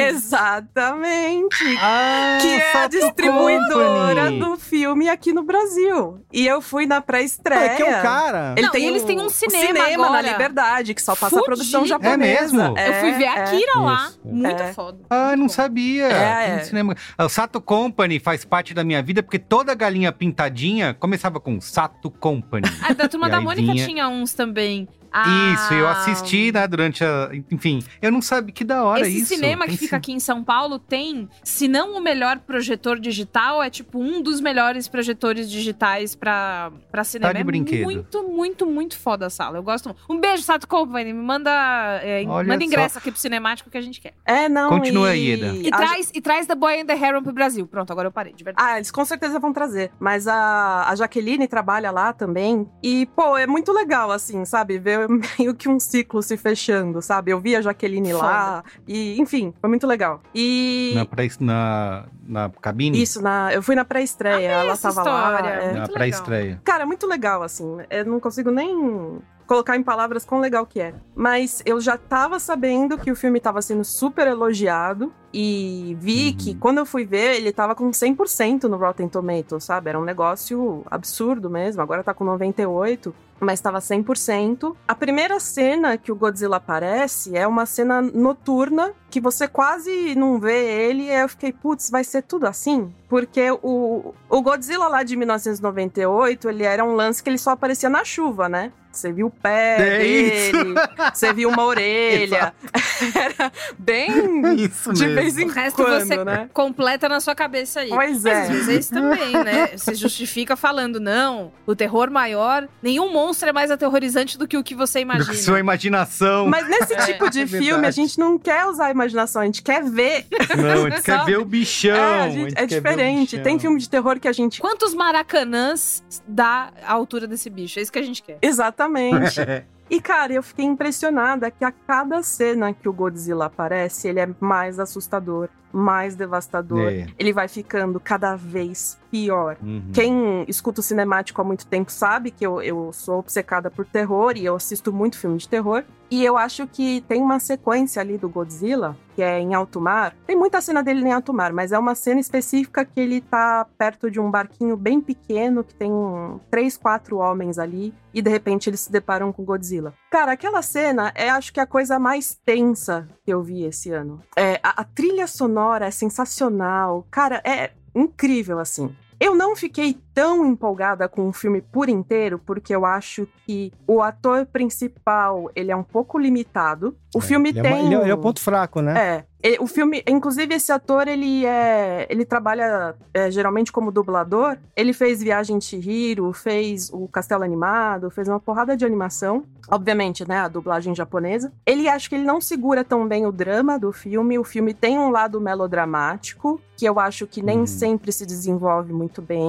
Exatamente. Ah, que é a Sato distribuidora Company. do filme aqui no Brasil. E eu fui na pré-estreia. É que é o cara. Ele Não, tem e eles um- têm um o cinema cinema na agora. Liberdade, que só passa a Fudido. produção japonesa. É mesmo? Eu fui ver a Akira lá. Isso. Muito É. foda. Ah, não sabia. É, Tem é. cinema. O Sato Company faz parte da minha vida, porque toda galinha pintadinha começava com Sato Company. A da Turma E da aí Mônica vinha- tinha uns também. Ah, Isso, eu assisti, né, durante a... Enfim, eu não sabia, que da hora Esse isso. cinema que Tem fica ci- aqui em São Paulo tem, se não o melhor projetor digital, é tipo um dos melhores projetores digitais pra, pra cinema. Tá de é brinquedo. muito, muito, muito foda a sala. Eu gosto. Um beijo, Sato Company. Me manda, é, Olha manda ingresso só. aqui pro cinemático que a gente quer. É, não. Continua e... aí, Eda. E, a- traz, e traz The Boy and the Heron pro Brasil. Pronto, agora eu parei, de verdade. Ah, eles com certeza vão trazer. Mas a, a Jaqueline trabalha lá também. E, pô, é muito legal, assim, sabe? Ver meio que um ciclo se fechando, sabe? Eu vi a Jaqueline lá. E, enfim, foi muito legal. E... Na, pré- na, na cabine? Isso, na, eu fui na pré-estreia. Amei Ela essa tava lá. história. é. Na muito pré-estreia. Cara, muito legal, assim. Eu não consigo nem colocar em palavras quão legal que é. Mas eu já tava sabendo que o filme tava sendo super elogiado. E vi Uhum. que, quando eu fui ver, ele tava com cem por cento no Rotten Tomatoes, sabe? Era um negócio absurdo mesmo. Agora tá com noventa e oito por cento. Mas tava cem por cento. A primeira cena que o Godzilla aparece é uma cena noturna, que você quase não vê ele. E aí eu fiquei, putz, vai ser tudo assim? Porque o, o Godzilla lá de mil novecentos e noventa e oito, ele era um lance que ele só aparecia na chuva, né? Você viu o pé É dele, você viu uma orelha. Era bem Isso de mesmo. vez em O resto quando, você né? completa na sua cabeça aí. Pois Mas é. às vezes é isso também, né? Você justifica falando, não, o terror maior, nenhum monstro é mais aterrorizante do que o que você Do imagina. que sua imaginação. Mas nesse É, tipo de é filme, verdade. a gente não quer usar a imaginação, a gente quer ver. Não, a gente quer Sabe? ver o bichão. É, a a gente- gente é quer ver o diferente. bichão. Tem filme de terror que a gente... Quantos maracanãs dá a altura desse bicho? É isso que a gente quer. Exatamente. E, cara, eu fiquei impressionada que a cada cena que o Godzilla aparece, ele é mais assustador, mais devastador. É. Ele vai ficando cada vez pior. Uhum. Quem escuta o cinemático há muito tempo sabe que eu, eu sou obcecada por terror e eu assisto muito filme de terror. E eu acho que tem uma sequência ali do Godzilla, que é em alto mar. Tem muita cena dele em alto mar, mas é uma cena específica que ele tá perto de um barquinho bem pequeno, que tem um, três, quatro homens ali, e de repente eles se deparam com o Godzilla. Cara, aquela cena é, acho que, a coisa mais tensa que eu vi esse ano. É, a, a trilha sonora é sensacional. Cara, é incrível, assim. Eu não fiquei tão empolgada com o filme por inteiro, porque eu acho que o ator principal, ele é um pouco limitado. O É, filme ele é tem... uma- ele, é, ele é o ponto fraco, né? É. E o filme, inclusive esse ator, ele é, ele trabalha é, geralmente como dublador. Ele fez Viagem de Chihiro, fez o Castelo Animado, fez uma porrada de animação. Obviamente, né, a dublagem japonesa. Ele, acho que ele não segura tão bem o drama do filme. O filme tem um lado melodramático, que eu acho que nem Uhum. sempre se desenvolve muito bem.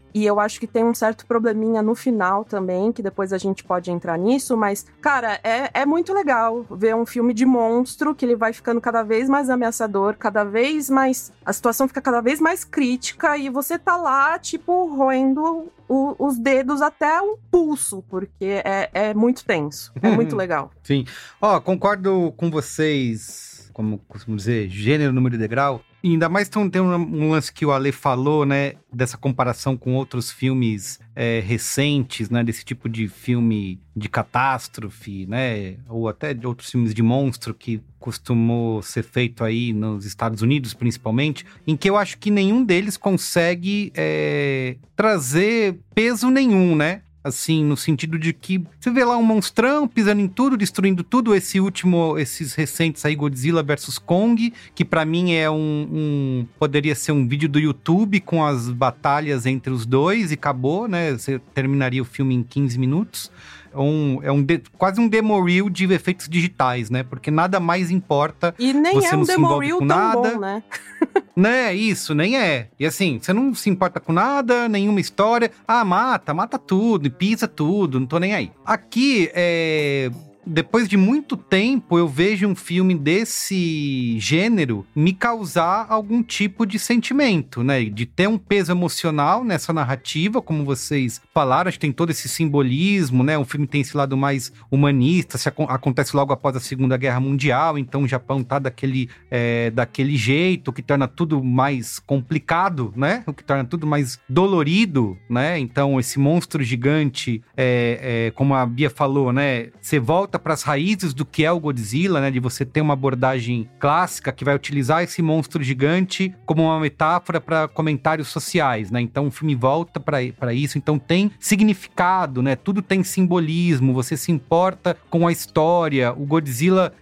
E eu acho que tem um certo probleminha no final também, que depois a gente pode entrar nisso, mas, cara, é, é muito legal ver um filme de monstro, que ele vai ficando cada vez mais ameaçador, cada vez mais... A situação fica cada vez mais crítica e você tá lá, tipo, roendo o, os dedos até o pulso, porque é, é muito tenso, é muito legal. Sim. Ó, concordo com vocês, como costumo dizer, gênero, número e degrau. E ainda mais tem, tem um, um lance que o Ale falou, né, dessa comparação com outros filmes é, recentes, né, desse tipo de filme de catástrofe, né, ou até de outros filmes de monstro que costumou ser feito aí nos Estados Unidos, principalmente, em que eu acho que nenhum deles consegue é, trazer peso nenhum, né? Assim, no sentido de que você vê lá um monstrão pisando em tudo, destruindo tudo. Esse último, esses recentes aí, Godzilla versus Kong, que pra mim é um, um... poderia ser um vídeo do YouTube com as batalhas entre os dois e acabou, né? Você terminaria o filme em quinze minutos. Um, é um de, quase um demo reel de efeitos digitais, né? Porque nada mais importa. E nem você é um não se demo envolve reel com tão nada. bom, né? Né, isso, nem é. E assim, você não se importa com nada, nenhuma história. Ah, mata, mata tudo, pisa tudo, não tô nem aí. Aqui, é... depois de muito tempo, eu vejo um filme desse gênero me causar algum tipo de sentimento, né? De ter um peso emocional nessa narrativa, como vocês falaram, acho que tem todo esse simbolismo, né? O filme tem esse lado mais humanista, se ac- acontece logo após a Segunda Guerra Mundial, então o Japão tá daquele, é, daquele jeito, o que torna tudo mais complicado, né? O que torna tudo mais dolorido, né? Então esse monstro gigante, é, é, como a Bia falou, né? Você volta para as raízes do que é o Godzilla, né? De você ter uma abordagem clássica que vai utilizar esse monstro gigante como uma metáfora para comentários sociais, né? Então o filme volta para isso, então tem significado, né? Tudo tem simbolismo, você se importa com a história, o Godzilla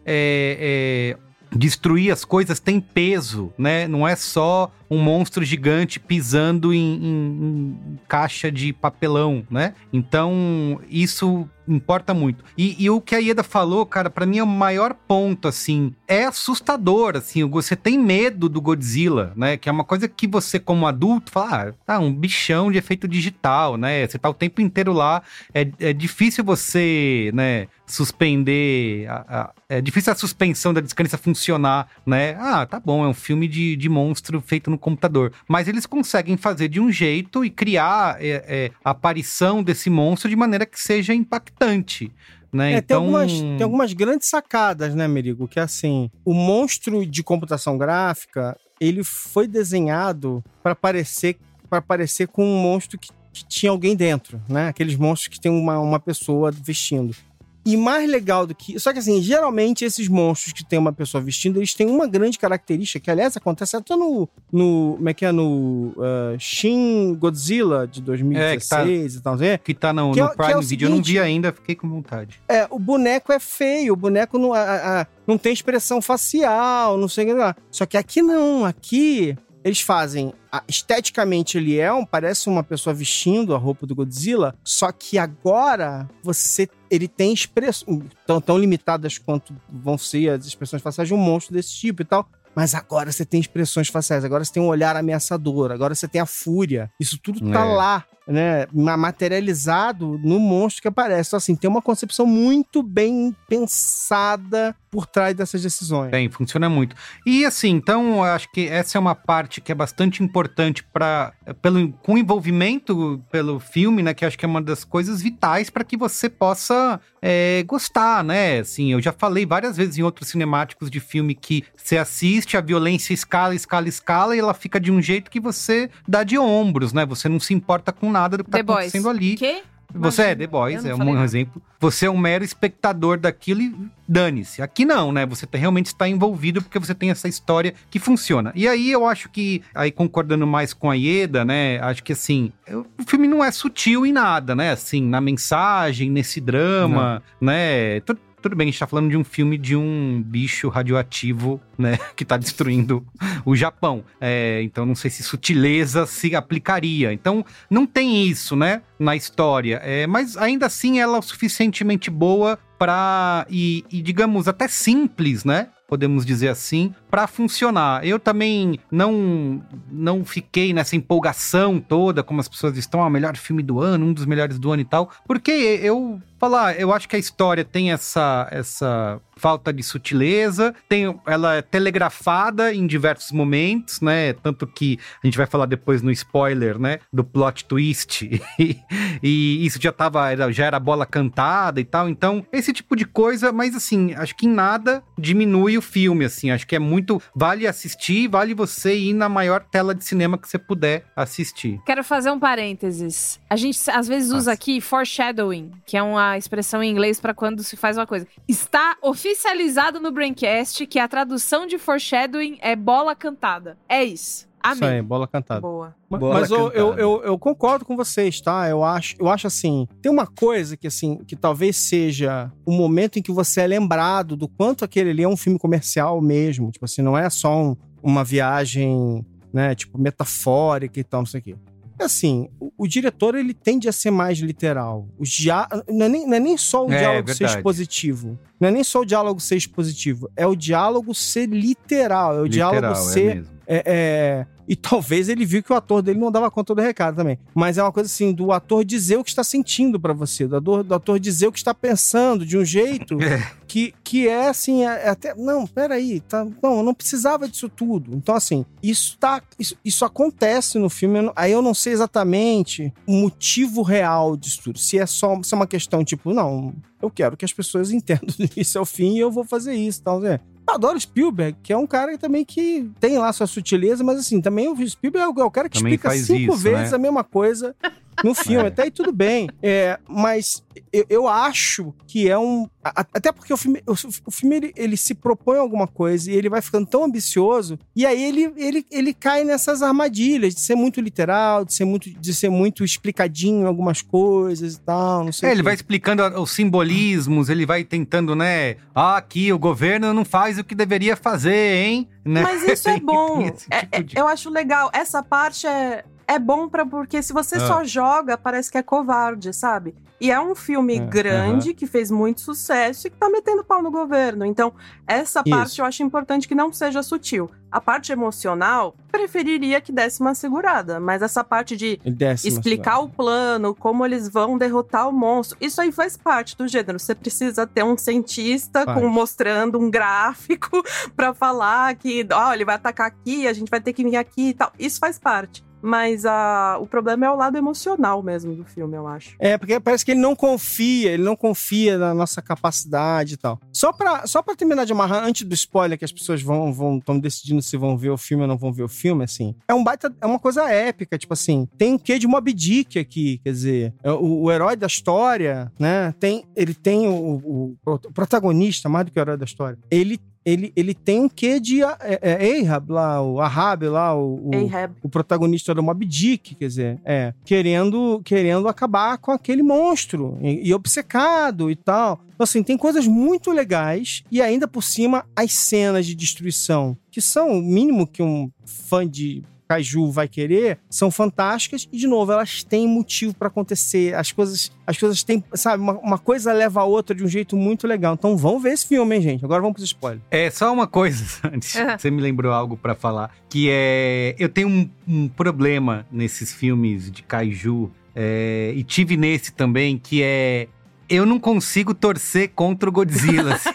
é... é... destruir as coisas tem peso, né? Não é só um monstro gigante pisando em, em, em caixa de papelão, né? Então, isso importa muito. E, e o que a Ieda falou, cara, pra mim é o maior ponto, assim, é assustador, assim, você tem medo do Godzilla, né? Que é uma coisa que você, como adulto, fala, ah, tá, um bichão de efeito digital, né? Você tá o tempo inteiro lá, é, é difícil você, né, suspender, a, a, é difícil a suspensão da descrença funcionar, né? Ah, tá bom, é um filme de, de monstro feito no computador. Mas eles conseguem fazer de um jeito e criar é, é, a aparição desse monstro de maneira que seja impactante, né? É, então... tem, algumas, tem algumas grandes sacadas, né, Merigo? Que é assim, o monstro de computação gráfica, ele foi desenhado para parecer, para parecer com um monstro que, que tinha alguém dentro, né? Aqueles monstros que tem uma, uma pessoa vestindo. E mais legal do que... Só que assim, geralmente esses monstros que tem uma pessoa vestindo, eles têm uma grande característica, que aliás acontece até no... no como é que é? No uh, Shin Godzilla de dois mil e dezesseis é, que tá, e tal. Né? Que tá no, que no é, Prime é Video, seguinte, eu não vi ainda, fiquei com vontade. É, o boneco é feio, o boneco não, a, a, não tem expressão facial, não sei o que lá. Só que aqui não, aqui... Eles fazem, esteticamente ele é um, parece uma pessoa vestindo a roupa do Godzilla, só que agora você, ele tem expressões, tão, tão limitadas quanto vão ser as expressões faciais de um monstro desse tipo e tal, mas agora você tem expressões faciais, agora você tem um olhar ameaçador, agora você tem a fúria, isso tudo tá é. lá, né, materializado no monstro que aparece. Então assim, tem uma concepção muito bem pensada por trás dessas decisões. Bem, funciona muito. E assim, então, acho que essa é uma parte que é bastante importante para pelo com envolvimento pelo filme, né, que acho que é uma das coisas vitais para que você possa é, gostar, né? Assim, eu já falei várias vezes em outros cinemáticos de filme que você assiste, a violência escala, escala, escala, e ela fica de um jeito que você dá de ombros, né? Você não se importa com nada do que tá The acontecendo Boys. ali. Quê? Você Imagina. é The Boys, é um nada. exemplo. Você é um mero espectador daquilo e dane-se. Aqui não, né? Você realmente está envolvido porque você tem essa história que funciona. E aí eu acho que, aí concordando mais com a Ieda, né? Acho que assim, o filme não é sutil em nada, né? Assim, na mensagem, nesse drama, não. né? Tudo, tudo bem, a gente tá falando de um filme de um bicho radioativo, né? Que tá destruindo o Japão. É, então não sei se sutileza se aplicaria. Então não tem isso, né? Na história. É, mas ainda assim ela é o suficientemente boa pra... E, e digamos, até simples, né? podemos dizer assim, pra funcionar. Eu também não, não fiquei nessa empolgação toda, como as pessoas estão, ah, o melhor filme do ano, um dos melhores do ano e tal, porque eu... Falar, eu acho que a história tem essa, essa falta de sutileza, tem, ela é telegrafada em diversos momentos, né? Tanto que a gente vai falar depois no spoiler, né? Do plot twist. E, e isso já tava, já era bola cantada e tal. Então, esse tipo de coisa, mas assim, acho que em nada diminui o filme, assim. Acho que é muito... Vale assistir, vale você ir na maior tela de cinema que você puder assistir. Quero fazer um parênteses. A gente às vezes usa aqui foreshadowing, que é uma expressão em inglês para quando se faz uma coisa. Está oficializado no Braincast que a tradução de foreshadowing é bola cantada. É isso. Amém. Isso aí, bola cantada. Boa. Bola Mas eu, eu, eu, eu concordo com vocês, tá? Eu acho, eu acho assim, tem uma coisa que assim, que talvez seja o momento em que você é lembrado do quanto aquele ali é um filme comercial mesmo. Tipo assim, não é só um, uma viagem, né, tipo, metafórica e tal, não sei o quê. Assim, o, o diretor, ele tende a ser mais literal. O dia... não, é nem, não é nem só o é, diálogo é ser expositivo. Não é nem só o diálogo ser expositivo. É o diálogo ser literal. É o literal, diálogo ser... É mesmo. É, é... E talvez ele viu que o ator dele não dava conta do recado também. Mas é uma coisa assim, do ator dizer o que está sentindo pra você. Do ator, do ator dizer o que está pensando de um jeito É. que, que é assim, é, é até... Não, peraí, tá, não, eu não precisava disso tudo. Então assim, isso, tá, isso, isso acontece no filme. Eu não, aí eu não sei exatamente o motivo real disso tudo. Se é só se é uma questão tipo, não, eu quero que as pessoas entendam do início ao fim e eu vou fazer isso. Tal, né? Eu adoro Spielberg, que é um cara também que tem lá sua sutileza, mas assim, também o Spielberg é o cara que Também explica faz cinco isso, vezes né? a mesma coisa no filme, É. até aí tudo bem. É, mas eu, eu acho que é um... a- Até porque o filme, o, o filme ele, ele se propõe a alguma coisa e ele vai ficando tão ambicioso, e aí ele, ele, ele cai nessas armadilhas de ser muito literal, de ser muito, de ser muito explicadinho em algumas coisas e tal, não sei É, o ele quê. vai explicando a- os simbolismos, ele vai tentando, né? Ah, aqui o governo não faz o que deveria fazer, hein? Né? Mas isso é Tem- bom. tem esse É- tipo é- de- eu acho legal. Essa parte é, é bom pra, porque se você Ah. só joga, parece que é covarde, sabe? E é um filme É, grande, que fez muito sucesso e que tá metendo pau no governo. Então, essa Isso. parte eu acho importante que não seja sutil. A parte emocional, preferiria que desse uma segurada. Mas essa parte de Ele desce, explicar o plano, como eles vão derrotar o monstro, isso aí faz parte do gênero. Você precisa ter um cientista Faz. com, mostrando um gráfico pra falar que, ó, ele vai atacar aqui, a gente vai ter que vir aqui e tal. Isso faz parte. Mas a, o problema é o lado emocional mesmo do filme, eu acho. É, porque parece que ele não confia, ele não confia na nossa capacidade e tal. Só pra, só pra terminar de amarrar, antes do spoiler, que as pessoas vão vão estão decidindo se vão ver o filme ou não vão ver o filme, assim. É um baita, é uma coisa épica, tipo assim, tem um quê de Moby Dick aqui, quer dizer, é o, o herói da história, né, tem, ele tem o, o, o protagonista, mais do que o herói da história, ele Ele, ele tem um quê de é, é, Ahab lá, o Ahab lá, o, o, Ahab. o protagonista do Moby Dick, quer dizer, é, querendo, querendo acabar com aquele monstro e, e obcecado e tal. Então, assim, tem coisas muito legais e ainda por cima as cenas de destruição, que são o mínimo que um fã de Kaiju vai querer, são fantásticas e, de novo, elas têm motivo pra acontecer. As coisas, as coisas têm, sabe, uma, uma coisa leva a outra de um jeito muito legal. Então vamos ver esse filme, hein, gente? Agora vamos pros spoilers. É, só uma coisa, antes, Ah. você me lembrou algo pra falar, que é... Eu tenho um, um problema nesses filmes de Kaiju, é, e tive nesse também, que é... Eu não consigo torcer contra o Godzilla. assim.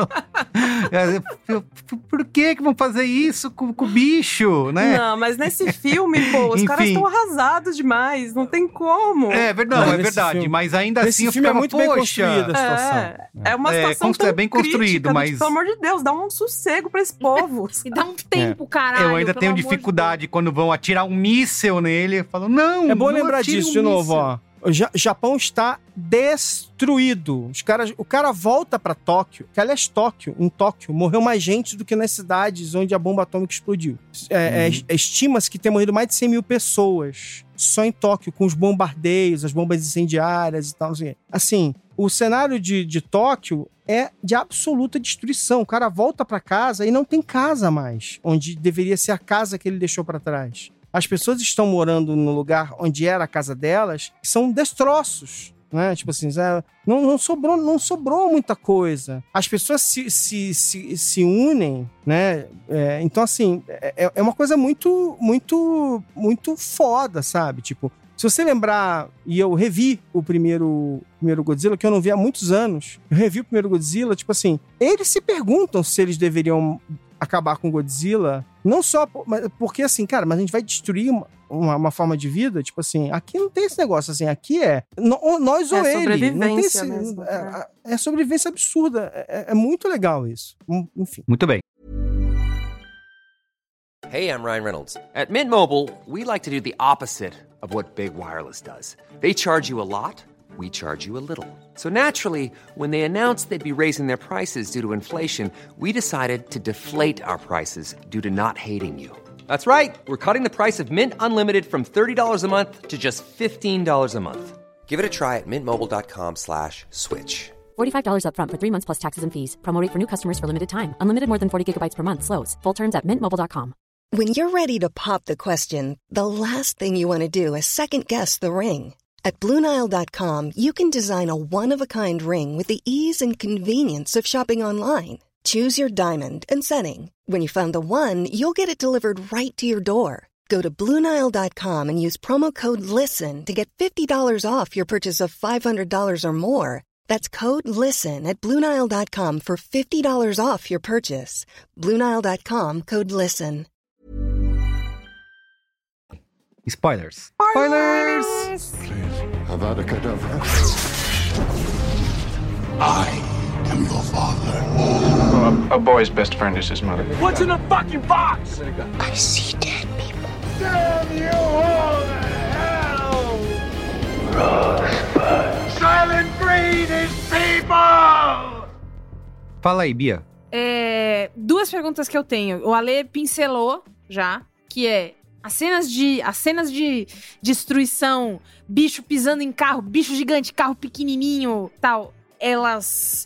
Eu- Por que que vão fazer isso com, com o bicho, né? Não, mas nesse filme, pô, os caras Enfim. estão arrasados demais, não tem como. É verdade, Não, é nesse verdade, filme- mas ainda nesse assim eu filme é ficava, muito bem poxa, construída a situação. É, é uma É, situação constru- é tão bem construído, crítica, do mas- tipo, pelo amor de Deus, dá um sossego pra esse povo. E dá um tempo, caralho. eu ainda pelo tenho amor de dificuldade quando vão atirar um míssel nele, eu falo, não, É bom não lembrar atire disso um de novo, míssel. ó. O Ja- Japão está destruído. Os caras, o cara volta pra Tóquio, que aliás, Tóquio, em Tóquio, morreu mais gente do que nas cidades onde a bomba atômica explodiu. É, Uhum. é, estima-se que tem morrido mais de cem mil pessoas só em Tóquio, com os bombardeios, as bombas incendiárias e tal, não sei o quê. Assim, o cenário de, de Tóquio é de absoluta destruição. O cara volta pra casa e não tem casa mais, onde deveria ser a casa que ele deixou pra trás. As pessoas estão morando no lugar onde era a casa delas, que são destroços. né? Tipo assim, não, não, sobrou, não sobrou muita coisa. As pessoas se, se, se, se unem, né? É, então, assim, é, é uma coisa muito, muito, muito foda, sabe? Tipo, se você lembrar, e eu revi o primeiro, primeiro Godzilla, que eu não vi há muitos anos, eu revi o primeiro Godzilla, tipo assim, eles se perguntam se eles deveriam acabar com o Godzilla, não só por, porque assim, cara, mas a gente vai destruir uma, uma, uma forma de vida, tipo assim, aqui não tem esse negócio, assim, aqui é no, nós é ou ele. Sobrevivência não tem esse, mesmo, é, é sobrevivência absurda, é, é muito legal isso, enfim. Muito bem. Hey, I'm Ryan Reynolds. At Mint Mobile, we like to do the opposite of what Big Wireless does. They charge you a lot, we charge you a little. So naturally, when they announced they'd be raising their prices due to inflation, we decided to deflate our prices due to not hating you. That's right. We're cutting the price of Mint Unlimited from thirty dollars a month to just fifteen dollars a month. Give it a try at mintmobile.com slash switch. forty-five dollars up front for three months plus taxes and fees. Promo rate for new customers for limited time. Unlimited more than forty gigabytes per month slows. Full terms at mint mobile dot com. When you're ready to pop the question, the last thing you want to do is second-guess the ring. At Blue Nile dot com, you can design a one-of-a-kind ring with the ease and convenience of shopping online. Choose your diamond and setting. When you find the one, you'll get it delivered right to your door. Go to Blue Nile dot com and use promo code LISTEN to get fifty dollars off your purchase of five hundred dollars or more. That's code LISTEN at Blue Nile dot com for fifty dollars off your purchase. Blue Nile dot com, code LISTEN. Spoilers. Spoilers! Avada Kedavra. I am your father. Well, a, a boy's best friend is his mother. What's in the fucking box? I see dead people. Damn you all to hell! Rosebud. Silent breed is people! Fala aí, Bia. É, duas perguntas que eu tenho. O Ale pincelou já, que é as cenas de, as cenas de destruição, bicho pisando em carro, bicho gigante, carro pequenininho, tal, elas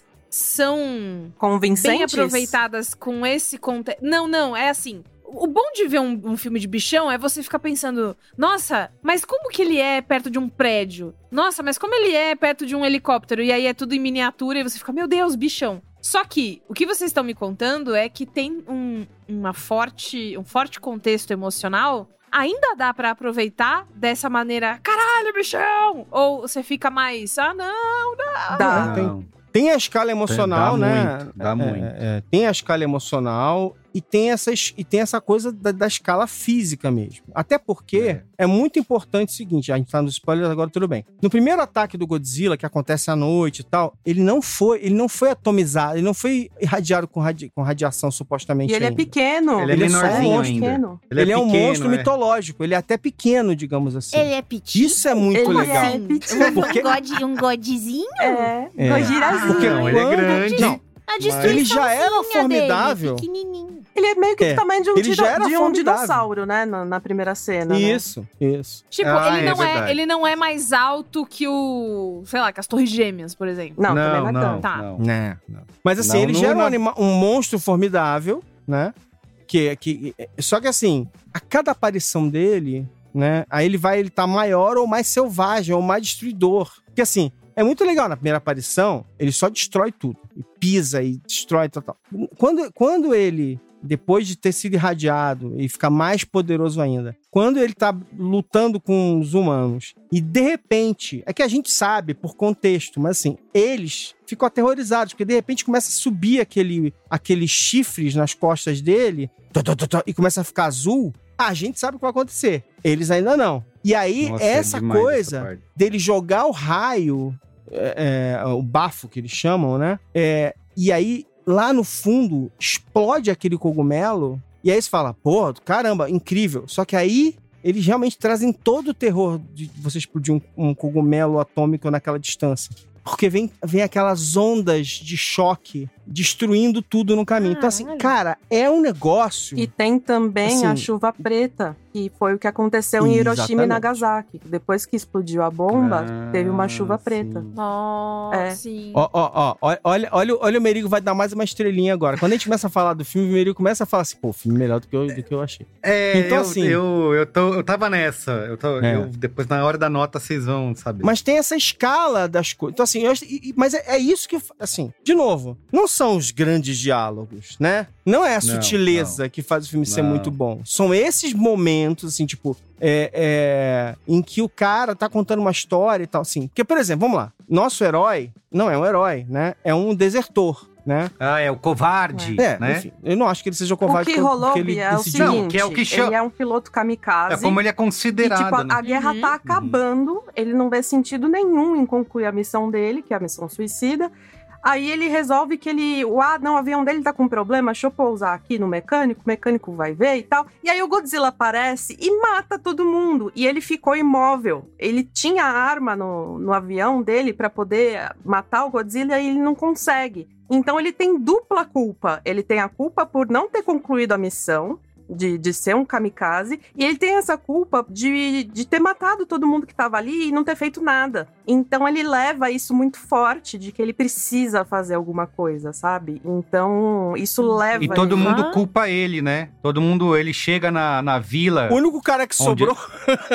são convincentes, bem aproveitadas com esse contexto. Não, não, é assim. O bom de ver um, um filme de bichão é você ficar pensando, nossa, mas como que ele é perto de um prédio? Nossa, mas como ele é perto de um helicóptero? E aí é tudo em miniatura e você fica, meu Deus, bichão. Só que o que vocês estão me contando é que tem um, uma forte, um forte contexto emocional. Ainda dá pra aproveitar dessa maneira, caralho, bichão! Ou você fica mais, ah, não, não. Dá. Tem, tem a escala emocional, dá né? Muito, dá é, muito. É, é, tem a escala emocional e tem, essas, e tem essa coisa da, da escala física mesmo. Até porque é. é muito importante o seguinte, a gente tá nos spoilers agora, tudo bem. No primeiro ataque do Godzilla, que acontece à noite e tal, ele não foi, ele não foi atomizado, ele não foi irradiado com, radi, com radiação, supostamente. E ele ainda. é pequeno. Ele é menorzinho ainda. Pequeno. Ele, ele é, é pequeno, um monstro é. mitológico, ele é até pequeno, digamos assim. Ele é pequeno. Isso é muito ele legal. É pequeno. Porque... Um, god, um godzinho? É, é. Gojirazinho. Porque não, ele é grande. Não, ele já era formidável. Dele, pequenininho. Ele é meio que É. do tamanho de um, Ele tiro, já era de um formidável. dinossauro, né? Na, na primeira cena. Isso, né? isso. Tipo, Ah, ele, é não é, verdade. ele não é mais alto que o... Sei lá, que as Torres Gêmeas, por exemplo. Não, Não, também não é não, tanto. Tá. não. Né, não. Mas assim, Não, ele não, já era um, não. anima- um monstro formidável, né? Que, que, só que assim, a cada aparição dele, né? Aí ele vai, ele tá maior ou mais selvagem, ou mais destruidor. Porque assim, é muito legal, na primeira aparição, ele só destrói tudo. E pisa e destrói total. Quando, quando ele, depois de ter sido irradiado e ficar mais poderoso ainda, quando ele tá lutando com os humanos e de repente, é que a gente sabe por contexto, mas assim, eles ficam aterrorizados, porque de repente começa a subir aquele, aqueles chifres nas costas dele e começa a ficar azul. A gente sabe o que vai acontecer. Eles ainda não. E aí, Nossa, essa é demais coisa essa parte. dele jogar o raio, é, é, o bafo que eles chamam, né? É, e aí, lá no fundo, explode aquele cogumelo. E aí você fala, pô, caramba, incrível. Só que aí, eles realmente trazem todo o terror de você explodir um, um cogumelo atômico naquela distância. Porque vem, vem aquelas ondas de choque destruindo tudo no caminho. Ah, então, assim, olha. cara, é um negócio... E tem também Assim, a chuva preta, que foi o que aconteceu em Hiroshima Exatamente. e Nagasaki. Depois que explodiu a bomba, Ah, teve uma chuva preta. sim. Nossa, É. sim. Ó, ó, ó, ó, olha, olha, olha o Merigo vai dar mais uma estrelinha agora. Quando a gente começa a falar do filme, o Merigo começa a falar assim, pô, o filme é melhor do que eu, do que eu achei. É, Então, eu, assim- eu, eu, tô, eu tava nessa. Eu tô, É. eu- depois, na hora da nota, vocês vão saber. Mas tem essa escala das coisas. Então, assim, eu acho, e- e- mas é, é isso que, assim, de novo, não são os grandes diálogos, né? Não é a Não, sutileza que faz o filme ser Não. muito bom. São esses momentos, assim, tipo, é, é, em que o cara tá contando uma história e tal, assim. Porque, por exemplo, vamos lá. Nosso herói não é um herói, né? É um desertor, né? Ah, é o covarde, É, né? enfim. Eu não acho que ele seja O covarde que por- rolou, porque ele Bia, é o decidiu... seguinte, Não, que é o que chama- ele é um piloto kamikaze. É como ele é E, considerado, tipo, a, né? a guerra Uhum. tá acabando, ele não vê sentido nenhum em concluir a missão dele, que é a missão suicida. Aí ele resolve que ele... O, ah, não, o avião dele tá com problema, deixa eu pousar aqui no mecânico, o mecânico vai ver e tal. E aí o Godzilla aparece e mata todo mundo. E ele ficou imóvel. Ele tinha arma no, no avião dele pra poder matar o Godzilla e ele não consegue. Então ele tem dupla culpa. Ele tem a culpa por não ter concluído a missão, De, de ser um kamikaze, e ele tem essa culpa de, de ter matado todo mundo que tava ali e não ter feito nada. Então ele leva isso muito forte, de que ele precisa fazer alguma coisa, sabe? Então isso leva... E todo ele- mundo Ah. culpa ele, né? Todo mundo, ele chega na, na vila... O único cara que Onde- sobrou...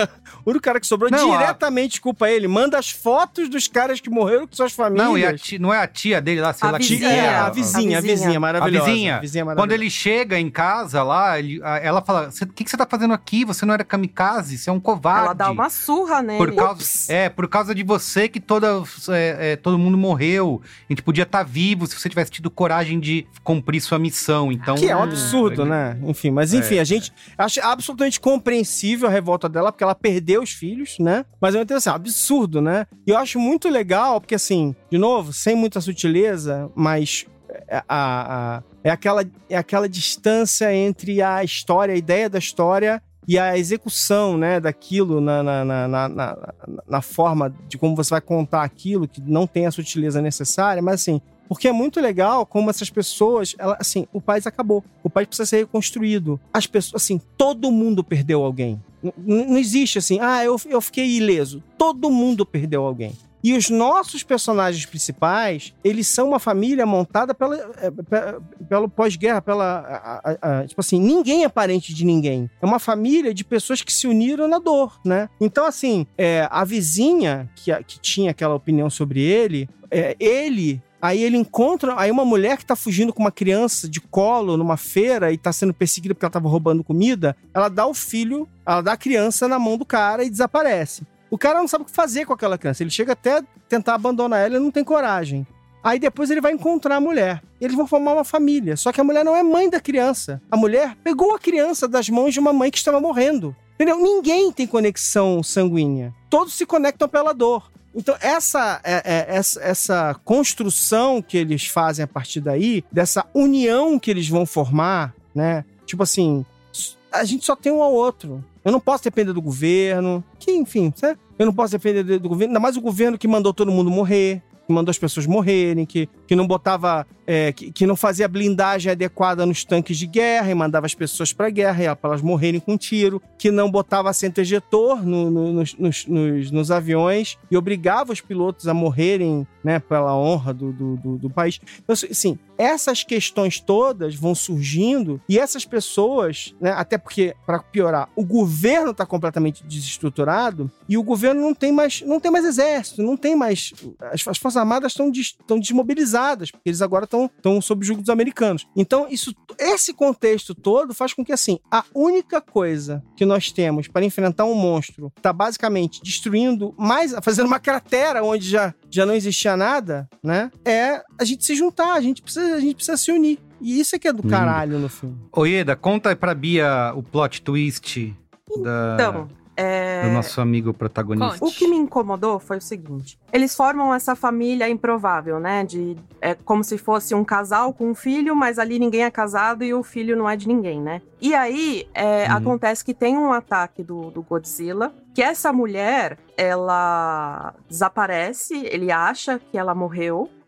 o único cara que sobrou Não, a- diretamente culpa ele. Manda as fotos dos caras que morreram com suas famílias. Não, e a ti- não é a tia dele lá, sei A lá vizinha. que É, é. a vizinha, a A vizinha, vizinha. maravilhosa. A vizinha. A vizinha Quando maravilhosa. ele chega em casa lá, ele- a- ela fala: "Cê- o que, que você tá fazendo aqui? Você não era kamikaze, você é um covarde. Ela dá uma surra nele. Por causa, é, por causa de você que toda, é, é, todo mundo morreu. A gente podia estar vivo se você tivesse tido coragem de cumprir sua missão. Então, Que é um absurdo, né? Enfim, mas enfim, É. a gente acha absolutamente compreensível a revolta dela, porque ela perdeu os filhos, né? Mas é assim, absurdo, né? E eu acho muito legal, porque assim, de novo, sem muita sutileza, mas a, a- a- é, aquela, é aquela distância entre a história, a ideia da história e a execução, né, daquilo na, na, na, na, na, na forma de como você vai contar aquilo, que não tem a sutileza necessária, mas assim, porque é muito legal como essas pessoas, ela, assim, o país acabou. O país precisa ser reconstruído. As pessoas, assim, todo mundo perdeu alguém. N- não existe assim, ah, eu, eu fiquei ileso. Todo mundo perdeu alguém. E os nossos personagens principais, eles são uma família montada pela, é, pe- pelo pós-guerra, pela... a- a- a- tipo assim, ninguém é parente de ninguém. É uma família de pessoas que se uniram na dor, né? Então, assim, é, a vizinha que, a- que tinha aquela opinião sobre ele, é, ele... Aí ele encontra... Aí uma mulher que tá fugindo com uma criança de colo numa feira e tá sendo perseguida porque ela tava roubando comida, ela dá o filho, ela dá a criança na mão do cara e desaparece. O cara não sabe o que fazer com aquela criança. Ele chega até a tentar abandonar ela e não tem coragem. Aí depois ele vai encontrar a mulher. Eles vão formar uma família. Só que a mulher não é mãe da criança. A mulher pegou a criança das mãos de uma mãe que estava morrendo. Entendeu? Ninguém tem conexão sanguínea. Todos se conectam pela dor. Então, essa, é, é, essa, essa construção que eles fazem a partir daí, dessa união que eles vão formar, né? Tipo assim, a gente só tem um ao outro. Eu não posso depender do governo, que, enfim, certo? Eu não posso depender do governo, ainda mais o governo que mandou todo mundo morrer, que mandou as pessoas morrerem, que, que não botava, é, que, que não fazia blindagem adequada nos tanques de guerra e mandava as pessoas pra guerra para elas morrerem com tiro, que não botava assento ejetor no, no, nos, nos, nos, nos aviões e obrigava os pilotos a morrerem, né, pela honra do, do, do, do país. Então, assim, essas questões todas vão surgindo e essas pessoas, né, até porque, para piorar, o governo está completamente desestruturado e o governo não tem mais, não tem mais exército, não tem mais... As, as Forças Armadas estão des, desmobilizadas, porque eles agora estão sob o jugo dos americanos. Então, isso, esse contexto todo faz com que, assim, a única coisa que nós temos para enfrentar um monstro que está basicamente destruindo mais, fazendo uma cratera onde já, já não existia nada, né, é a gente se juntar, a gente precisa, a gente precisa se unir. E isso é que é do Lindo. caralho no filme. Ô, Ieda, conta pra Bia o plot twist da, Então, é... do nosso amigo protagonista. O que me incomodou foi o seguinte: eles formam essa família improvável, né? De, é como se fosse um casal com um filho, mas ali ninguém é casado e o filho não é de ninguém, né? E aí, é, Uhum. acontece que tem um ataque do, do Godzilla, que essa mulher, ela desaparece, ele acha que ela morreu,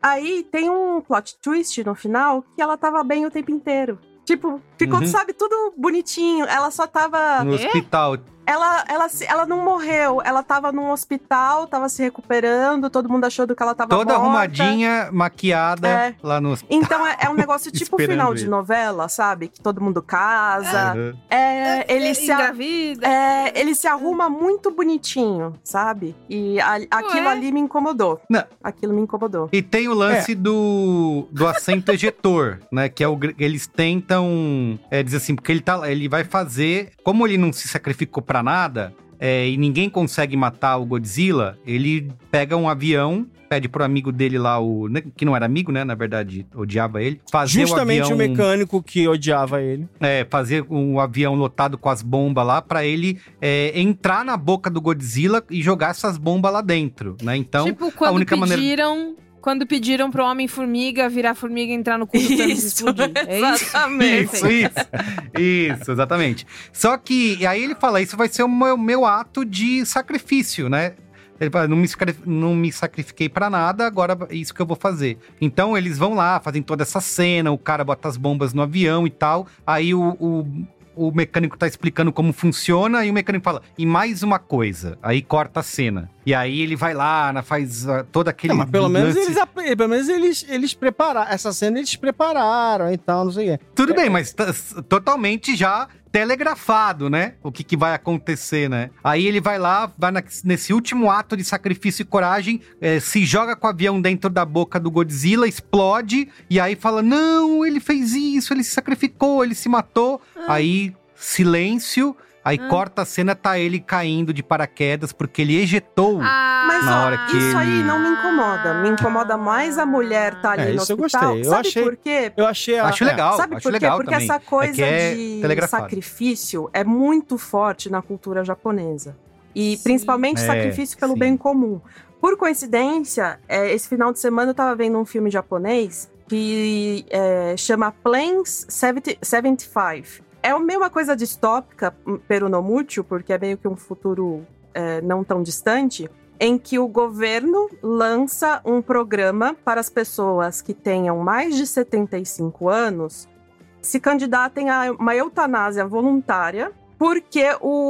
Aí tem um plot twist no final que ela tava bem o tempo inteiro. Tipo, ficou, Uhum. sabe, tudo bonitinho. Ela só tava... No hospital. Ela, ela, se- ela não morreu. Ela tava num hospital, tava se recuperando. Todo mundo achando que ela tava Toda morta. arrumadinha, maquiada É. lá no hospital. Então é, é um negócio tipo Esperando final de ele. novela, sabe? Que todo mundo casa. Uhum. É, ele, se a- Engravida. é, ele se arruma muito bonitinho, sabe? E a- aquilo Ué. ali me incomodou. Não. Aquilo me incomodou. E tem o lance do, do assento ejetor, né? Que é o gr- eles tentam é, dizer assim, porque ele, tá, ele vai fazer. Como ele não se sacrificou pra nada, é, e ninguém consegue matar o Godzilla, ele pega um avião, pede pro amigo dele lá, o né, que não era amigo, né? Na verdade, odiava ele. Fazer Justamente o, o, avião, mecânico que odiava ele. É, fazer um avião lotado com as bombas lá pra ele é, entrar na boca do Godzilla e jogar essas bombas lá dentro, né? Então, Tipo, quando a única maneira... pediram... Quando pediram pro Homem-Formiga virar formiga e entrar no cu do Thanos e Isso, explodir. É isso? exatamente. Isso, isso. Isso, exatamente. Só que, e aí ele fala, isso vai ser o meu, meu ato de sacrifício, né? Ele fala, não me, sacri- não me sacrifiquei pra nada, agora é isso que eu vou fazer. Então eles vão lá, fazem toda essa cena, o cara bota as bombas no avião e tal, aí o... o o mecânico tá explicando como funciona e o mecânico fala, e mais uma coisa. Aí corta a cena. E aí ele vai lá, na- faz uh, todo aquele... Não, mas pelo menos, lance- eles, ap- pelo menos eles, eles prepararam. Essa cena eles prepararam e tal, não sei o quê. Tudo bem, mas tá s- totalmente já telegrafado, né? O que, que vai acontecer, né? Aí ele vai lá, vai na- nesse último ato de sacrifício e coragem, eh, se joga com o avião dentro da boca do Godzilla, explode, e aí fala, não, ele fez isso, ele se sacrificou, ele se matou. Aí, silêncio, aí Ah. corta a cena, tá ele caindo de paraquedas, porque ele ejetou. Ah, Mas Na ó, hora que isso aí ele- não me incomoda. Me incomoda mais a mulher tá ali É, no isso eu hospital. gostei. Eu Sabe achei- por quê? Eu achei a... Acho é. legal, Sabe acho por quê? legal Porque também. essa coisa é que é de telegrafado. sacrifício é muito forte na cultura japonesa. E Sim. principalmente É, sacrifício pelo sim. bem comum. Por coincidência, é, esse final de semana eu tava vendo um filme japonês que é, chama Planes setenta e cinco. É meio uma coisa distópica, pero no mútil, porque é meio que um futuro é, não tão distante, em que o governo lança um programa para as pessoas que tenham mais de setenta e cinco anos se candidatem a uma eutanásia voluntária, porque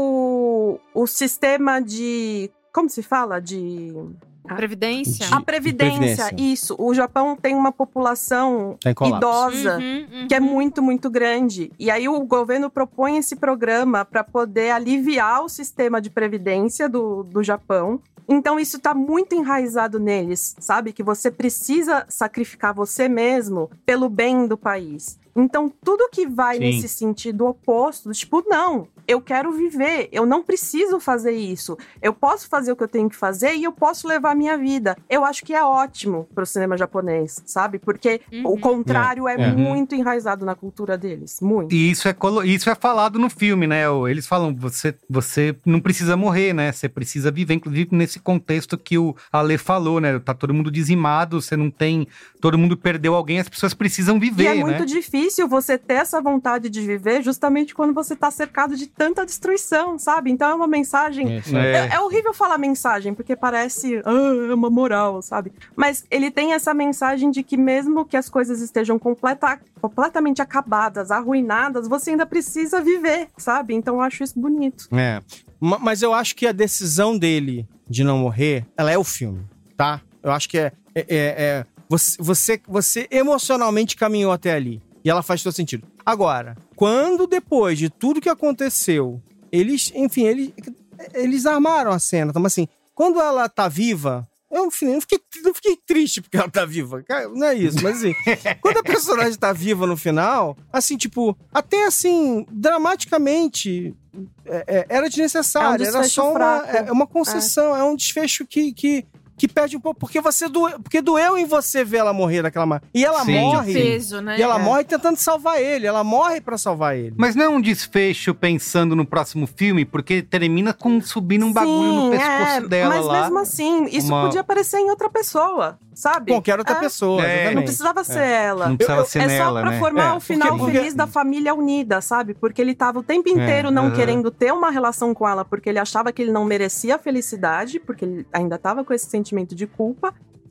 o, o sistema de... Como se fala? De... Previdência? A previdência, previdência. isso. O Japão tem uma população Tá em colapso. idosa Uhum, uhum. que é muito, muito grande. E aí o governo propõe esse programa para poder aliviar o sistema de previdência do, do Japão. Então isso tá muito enraizado neles, sabe? Que você precisa sacrificar você mesmo pelo bem do país. Então tudo que vai Sim. nesse sentido oposto, tipo, não, eu quero viver, eu não preciso fazer isso. Eu posso fazer o que eu tenho que fazer e eu posso levar a minha vida. Eu acho que é ótimo pro cinema japonês, sabe? Porque Uhum. o contrário é, É. muito enraizado na cultura deles, muito. E isso é, colo- isso é falado no filme, né? O- Eles falam, você, você não precisa morrer, né? Você precisa viver, inclusive nesse contexto que o Ale falou, né? Tá todo mundo dizimado, você não tem... Todo mundo perdeu alguém, as pessoas precisam viver, E é né? muito difícil você ter essa vontade de viver justamente quando você tá cercado de tanta destruição, sabe? Então é uma mensagem... Isso, É. É, é horrível falar mensagem, porque parece... Ah, é uma moral, sabe? Mas ele tem essa mensagem de que mesmo que as coisas estejam completa, completamente acabadas, arruinadas, você ainda precisa viver, sabe? Então eu acho isso bonito. É. Ma- Mas eu acho que a decisão dele de não morrer, ela é o filme, tá? Eu acho que é... é, é- é- você, você, você emocionalmente caminhou até ali. E ela faz todo sentido. Agora, quando depois de tudo que aconteceu, eles, enfim, eles, eles armaram a cena. Então, assim, quando ela tá viva... Eu, enfim, eu fiquei, eu fiquei triste porque ela tá viva. Cara, não é isso, mas assim... quando a personagem tá viva no final, assim, tipo... Até, assim, dramaticamente... é- é- era desnecessário. É um era desfecho só uma, fraco. é, é uma concessão. É, um desfecho que... que que perde um pouco, porque você doeu, porque doeu em você ver ela morrer daquela maneira. E ela Sim. morre. Peso, né? E ela É. morre tentando salvar ele. Ela morre pra salvar ele. Mas não é um desfecho pensando no próximo filme, porque termina com subindo um bagulho no Sim, pescoço é, dela mas lá. mesmo assim, isso Uma- podia aparecer em outra pessoa, sabe? Qualquer outra É, pessoa, É. exatamente. Não precisava ser ela. Não precisava Eu- ser É só nela, pra né? formar É, o final porque- feliz da família unida, sabe? Porque ele tava o tempo inteiro não aham. querendo ter uma relação com ela, porque ele achava que ele não merecia a felicidade, porque ele ainda tava com esse sentimento de culpa.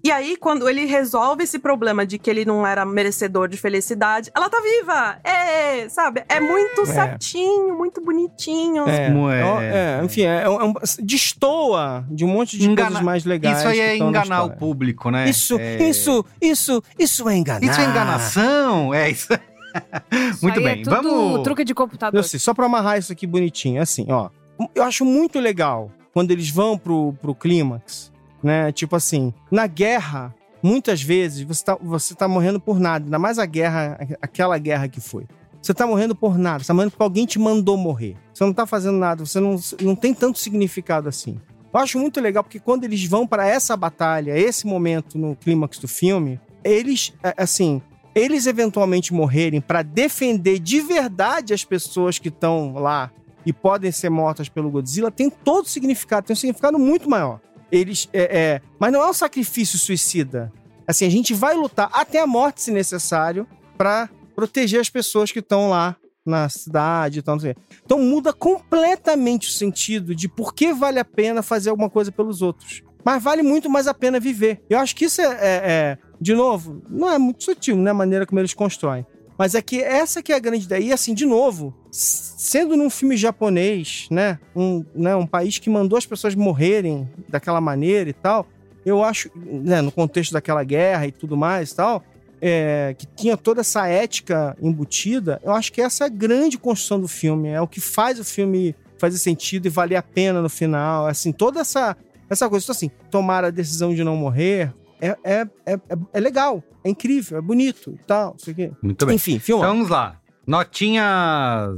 E aí, quando ele resolve esse problema de que ele não era merecedor de felicidade, ela tá viva! É, sabe? É muito É. certinho, muito bonitinho. É, É. é, enfim, é, é um, destoa de um monte de Engana- coisas mais legais. Isso aí que é estão na enganar o história. público, né? Isso, É- isso, isso, isso é enganar. Isso é enganação? É isso. Muito Isso aí bem, é tudo vamos. truque de computador. Eu sei, só pra amarrar isso aqui bonitinho, assim, ó. Eu acho muito legal quando eles vão pro, pro clímax, né? Tipo assim, na guerra, muitas vezes você tá, você tá morrendo por nada. Ainda mais a guerra, aquela guerra que foi. Você tá morrendo por nada, você tá morrendo porque alguém te mandou morrer. Você não tá fazendo nada, você não, não tem tanto significado assim. Eu acho muito legal porque quando eles vão pra essa batalha, esse momento no clímax do filme, eles, é, assim, eles eventualmente morrerem pra defender de verdade as pessoas que estão lá e podem ser mortas pelo Godzilla, tem todo significado, tem um significado muito maior. Eles, é, é, mas não é um sacrifício suicida. Assim, a gente vai lutar até a morte, se necessário, pra proteger as pessoas que estão lá na cidade e tal, não sei. Então muda completamente o sentido de por que vale a pena fazer alguma coisa pelos outros. Mas vale muito mais a pena viver. Eu acho que isso é, é, é de novo, não é muito sutil, né, a maneira como eles constroem. Mas é que essa que é a grande ideia. E assim, de novo, sendo num filme japonês, né, um, né, um país que mandou as pessoas morrerem daquela maneira e tal, eu acho, né, no contexto daquela guerra e tudo mais e tal, é, que tinha toda essa ética embutida, eu acho que essa é a grande construção do filme, é o que faz o filme fazer sentido e valer a pena no final, assim, toda essa, essa coisa, então, assim, tomar a decisão de não morrer, é, é, é, é legal, é incrível, é bonito e tal, não sei o quê. Muito bem. Enfim, filma. Então vamos lá. Notinhas.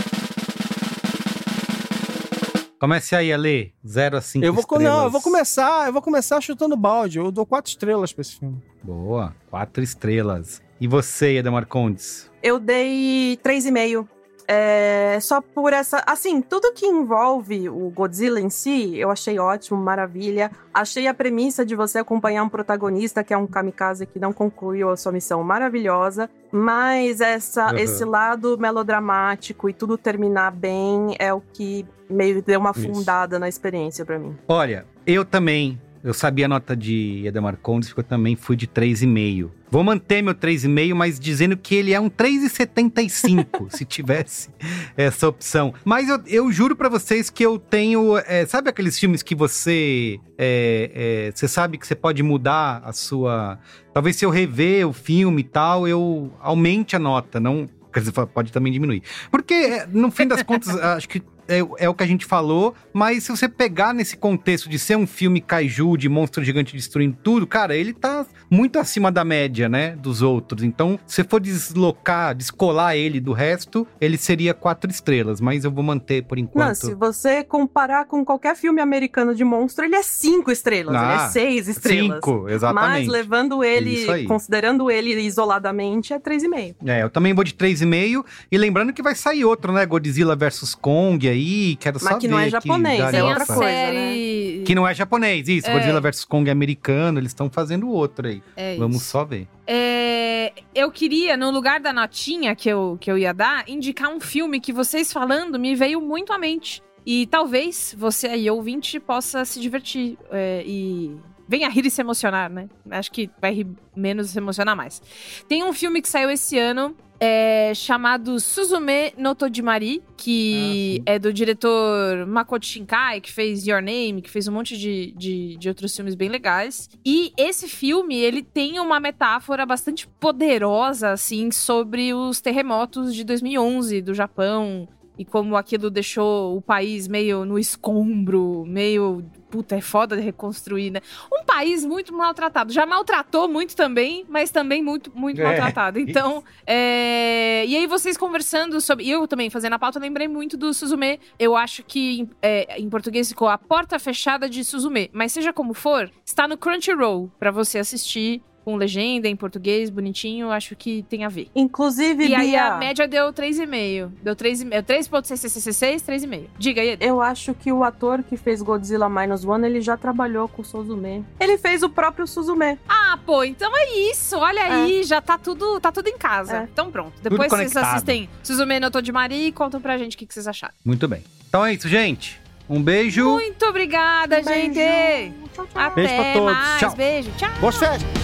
Comece aí, Ale. zero a cinco Eu vou, estrelas. não, eu vou começar, eu vou começar chutando balde. Eu dou quatro estrelas pra esse filme. Boa. Quatro estrelas. E você, Eda Marcondes? Eu dei três e meio. É, só por essa... Assim, tudo que envolve o Godzilla em si, eu achei ótimo, maravilha. Achei a premissa de você acompanhar um protagonista que é um kamikaze que não concluiu a sua missão maravilhosa. Mas essa, Uhum. esse lado melodramático e tudo terminar bem é o que meio deu uma Isso. afundada na experiência pra mim. Olha, eu também... Eu sabia a nota de Eda Marcondes, porque eu também fui de três e meio. Vou manter meu três e meio, mas dizendo que ele é um três vírgula setenta e cinco, se tivesse essa opção. Mas eu, eu juro pra vocês que eu tenho... É, sabe aqueles filmes que você... É, é, você sabe que você pode mudar a sua... Talvez se eu rever o filme e tal, eu aumente a nota, não... Quer dizer, pode também diminuir. Porque, no fim das contas, acho que é, é o que a gente falou, mas se você pegar nesse contexto de ser um filme kaiju, de monstro gigante destruindo tudo, cara, ele tá muito acima da média, né, dos outros. Então, se você for deslocar, descolar ele do resto, ele seria quatro estrelas, mas eu vou manter por enquanto. Não, se você comparar com qualquer filme americano de monstro, ele é cinco estrelas, Ah, ele é seis estrelas. cinco, exatamente. Mas levando Isso aí. ele, considerando ele isoladamente, é três e meio. É, eu também vou de três e meio, e lembrando que vai sair outro, né, Godzilla versus Kong aí, quero Mas só que ver não é aqui, japonês, é galhofa. outra coisa, série... Que não é japonês, isso. É. Godzilla versus Kong é americano, eles estão fazendo outro aí. É Vamos isso. só ver. É, eu queria, no lugar da notinha que eu, que eu ia dar, indicar um filme que vocês falando me veio muito à mente. E talvez você aí, ouvinte, possa se divertir é, e venha rir e se emocionar, né? Acho que vai rir menos e se emocionar mais. Tem um filme que saiu esse ano, é, chamado Suzume no Tojimari, que Ah, é do diretor Makoto Shinkai, que fez Your Name, que fez um monte de, de, de outros filmes bem legais. E esse filme, ele tem uma metáfora bastante poderosa, assim, sobre os terremotos de dois mil e onze do Japão. E como aquilo deixou o país meio no escombro, meio... Puta, é foda de reconstruir, né? Um país muito maltratado. Já maltratou muito também, mas também muito, muito É, maltratado. Então, é... E aí vocês conversando sobre... E eu também, fazendo a pauta, lembrei muito do Suzume. Eu acho que é, em português ficou A Porta Fechada de Suzume. Mas seja como for, está no Crunchyroll pra você assistir. Com legenda em português, bonitinho, acho que tem a ver. Inclusive, E aí Bia, a média deu três vírgula cinco. Deu três vírgula cinco. três ponto seis seis seis seis, três vírgula cinco. Diga aí. eu acho que o ator que fez Godzilla Minus One, ele já trabalhou com o Suzume. Ele fez o próprio Suzume. Ah, pô, então é isso. Olha aí, já tá tudo, tá tudo em casa. É. Então pronto. Depois vocês conectado. assistem Suzume no Tojimari e contam pra gente o que, que vocês acharam. Muito bem. Então é isso, gente. Um beijo. Muito obrigada, Um beijo. gente! Até Beijo pra todos. mais. Tchau. Beijo. Tchau. Boas férias.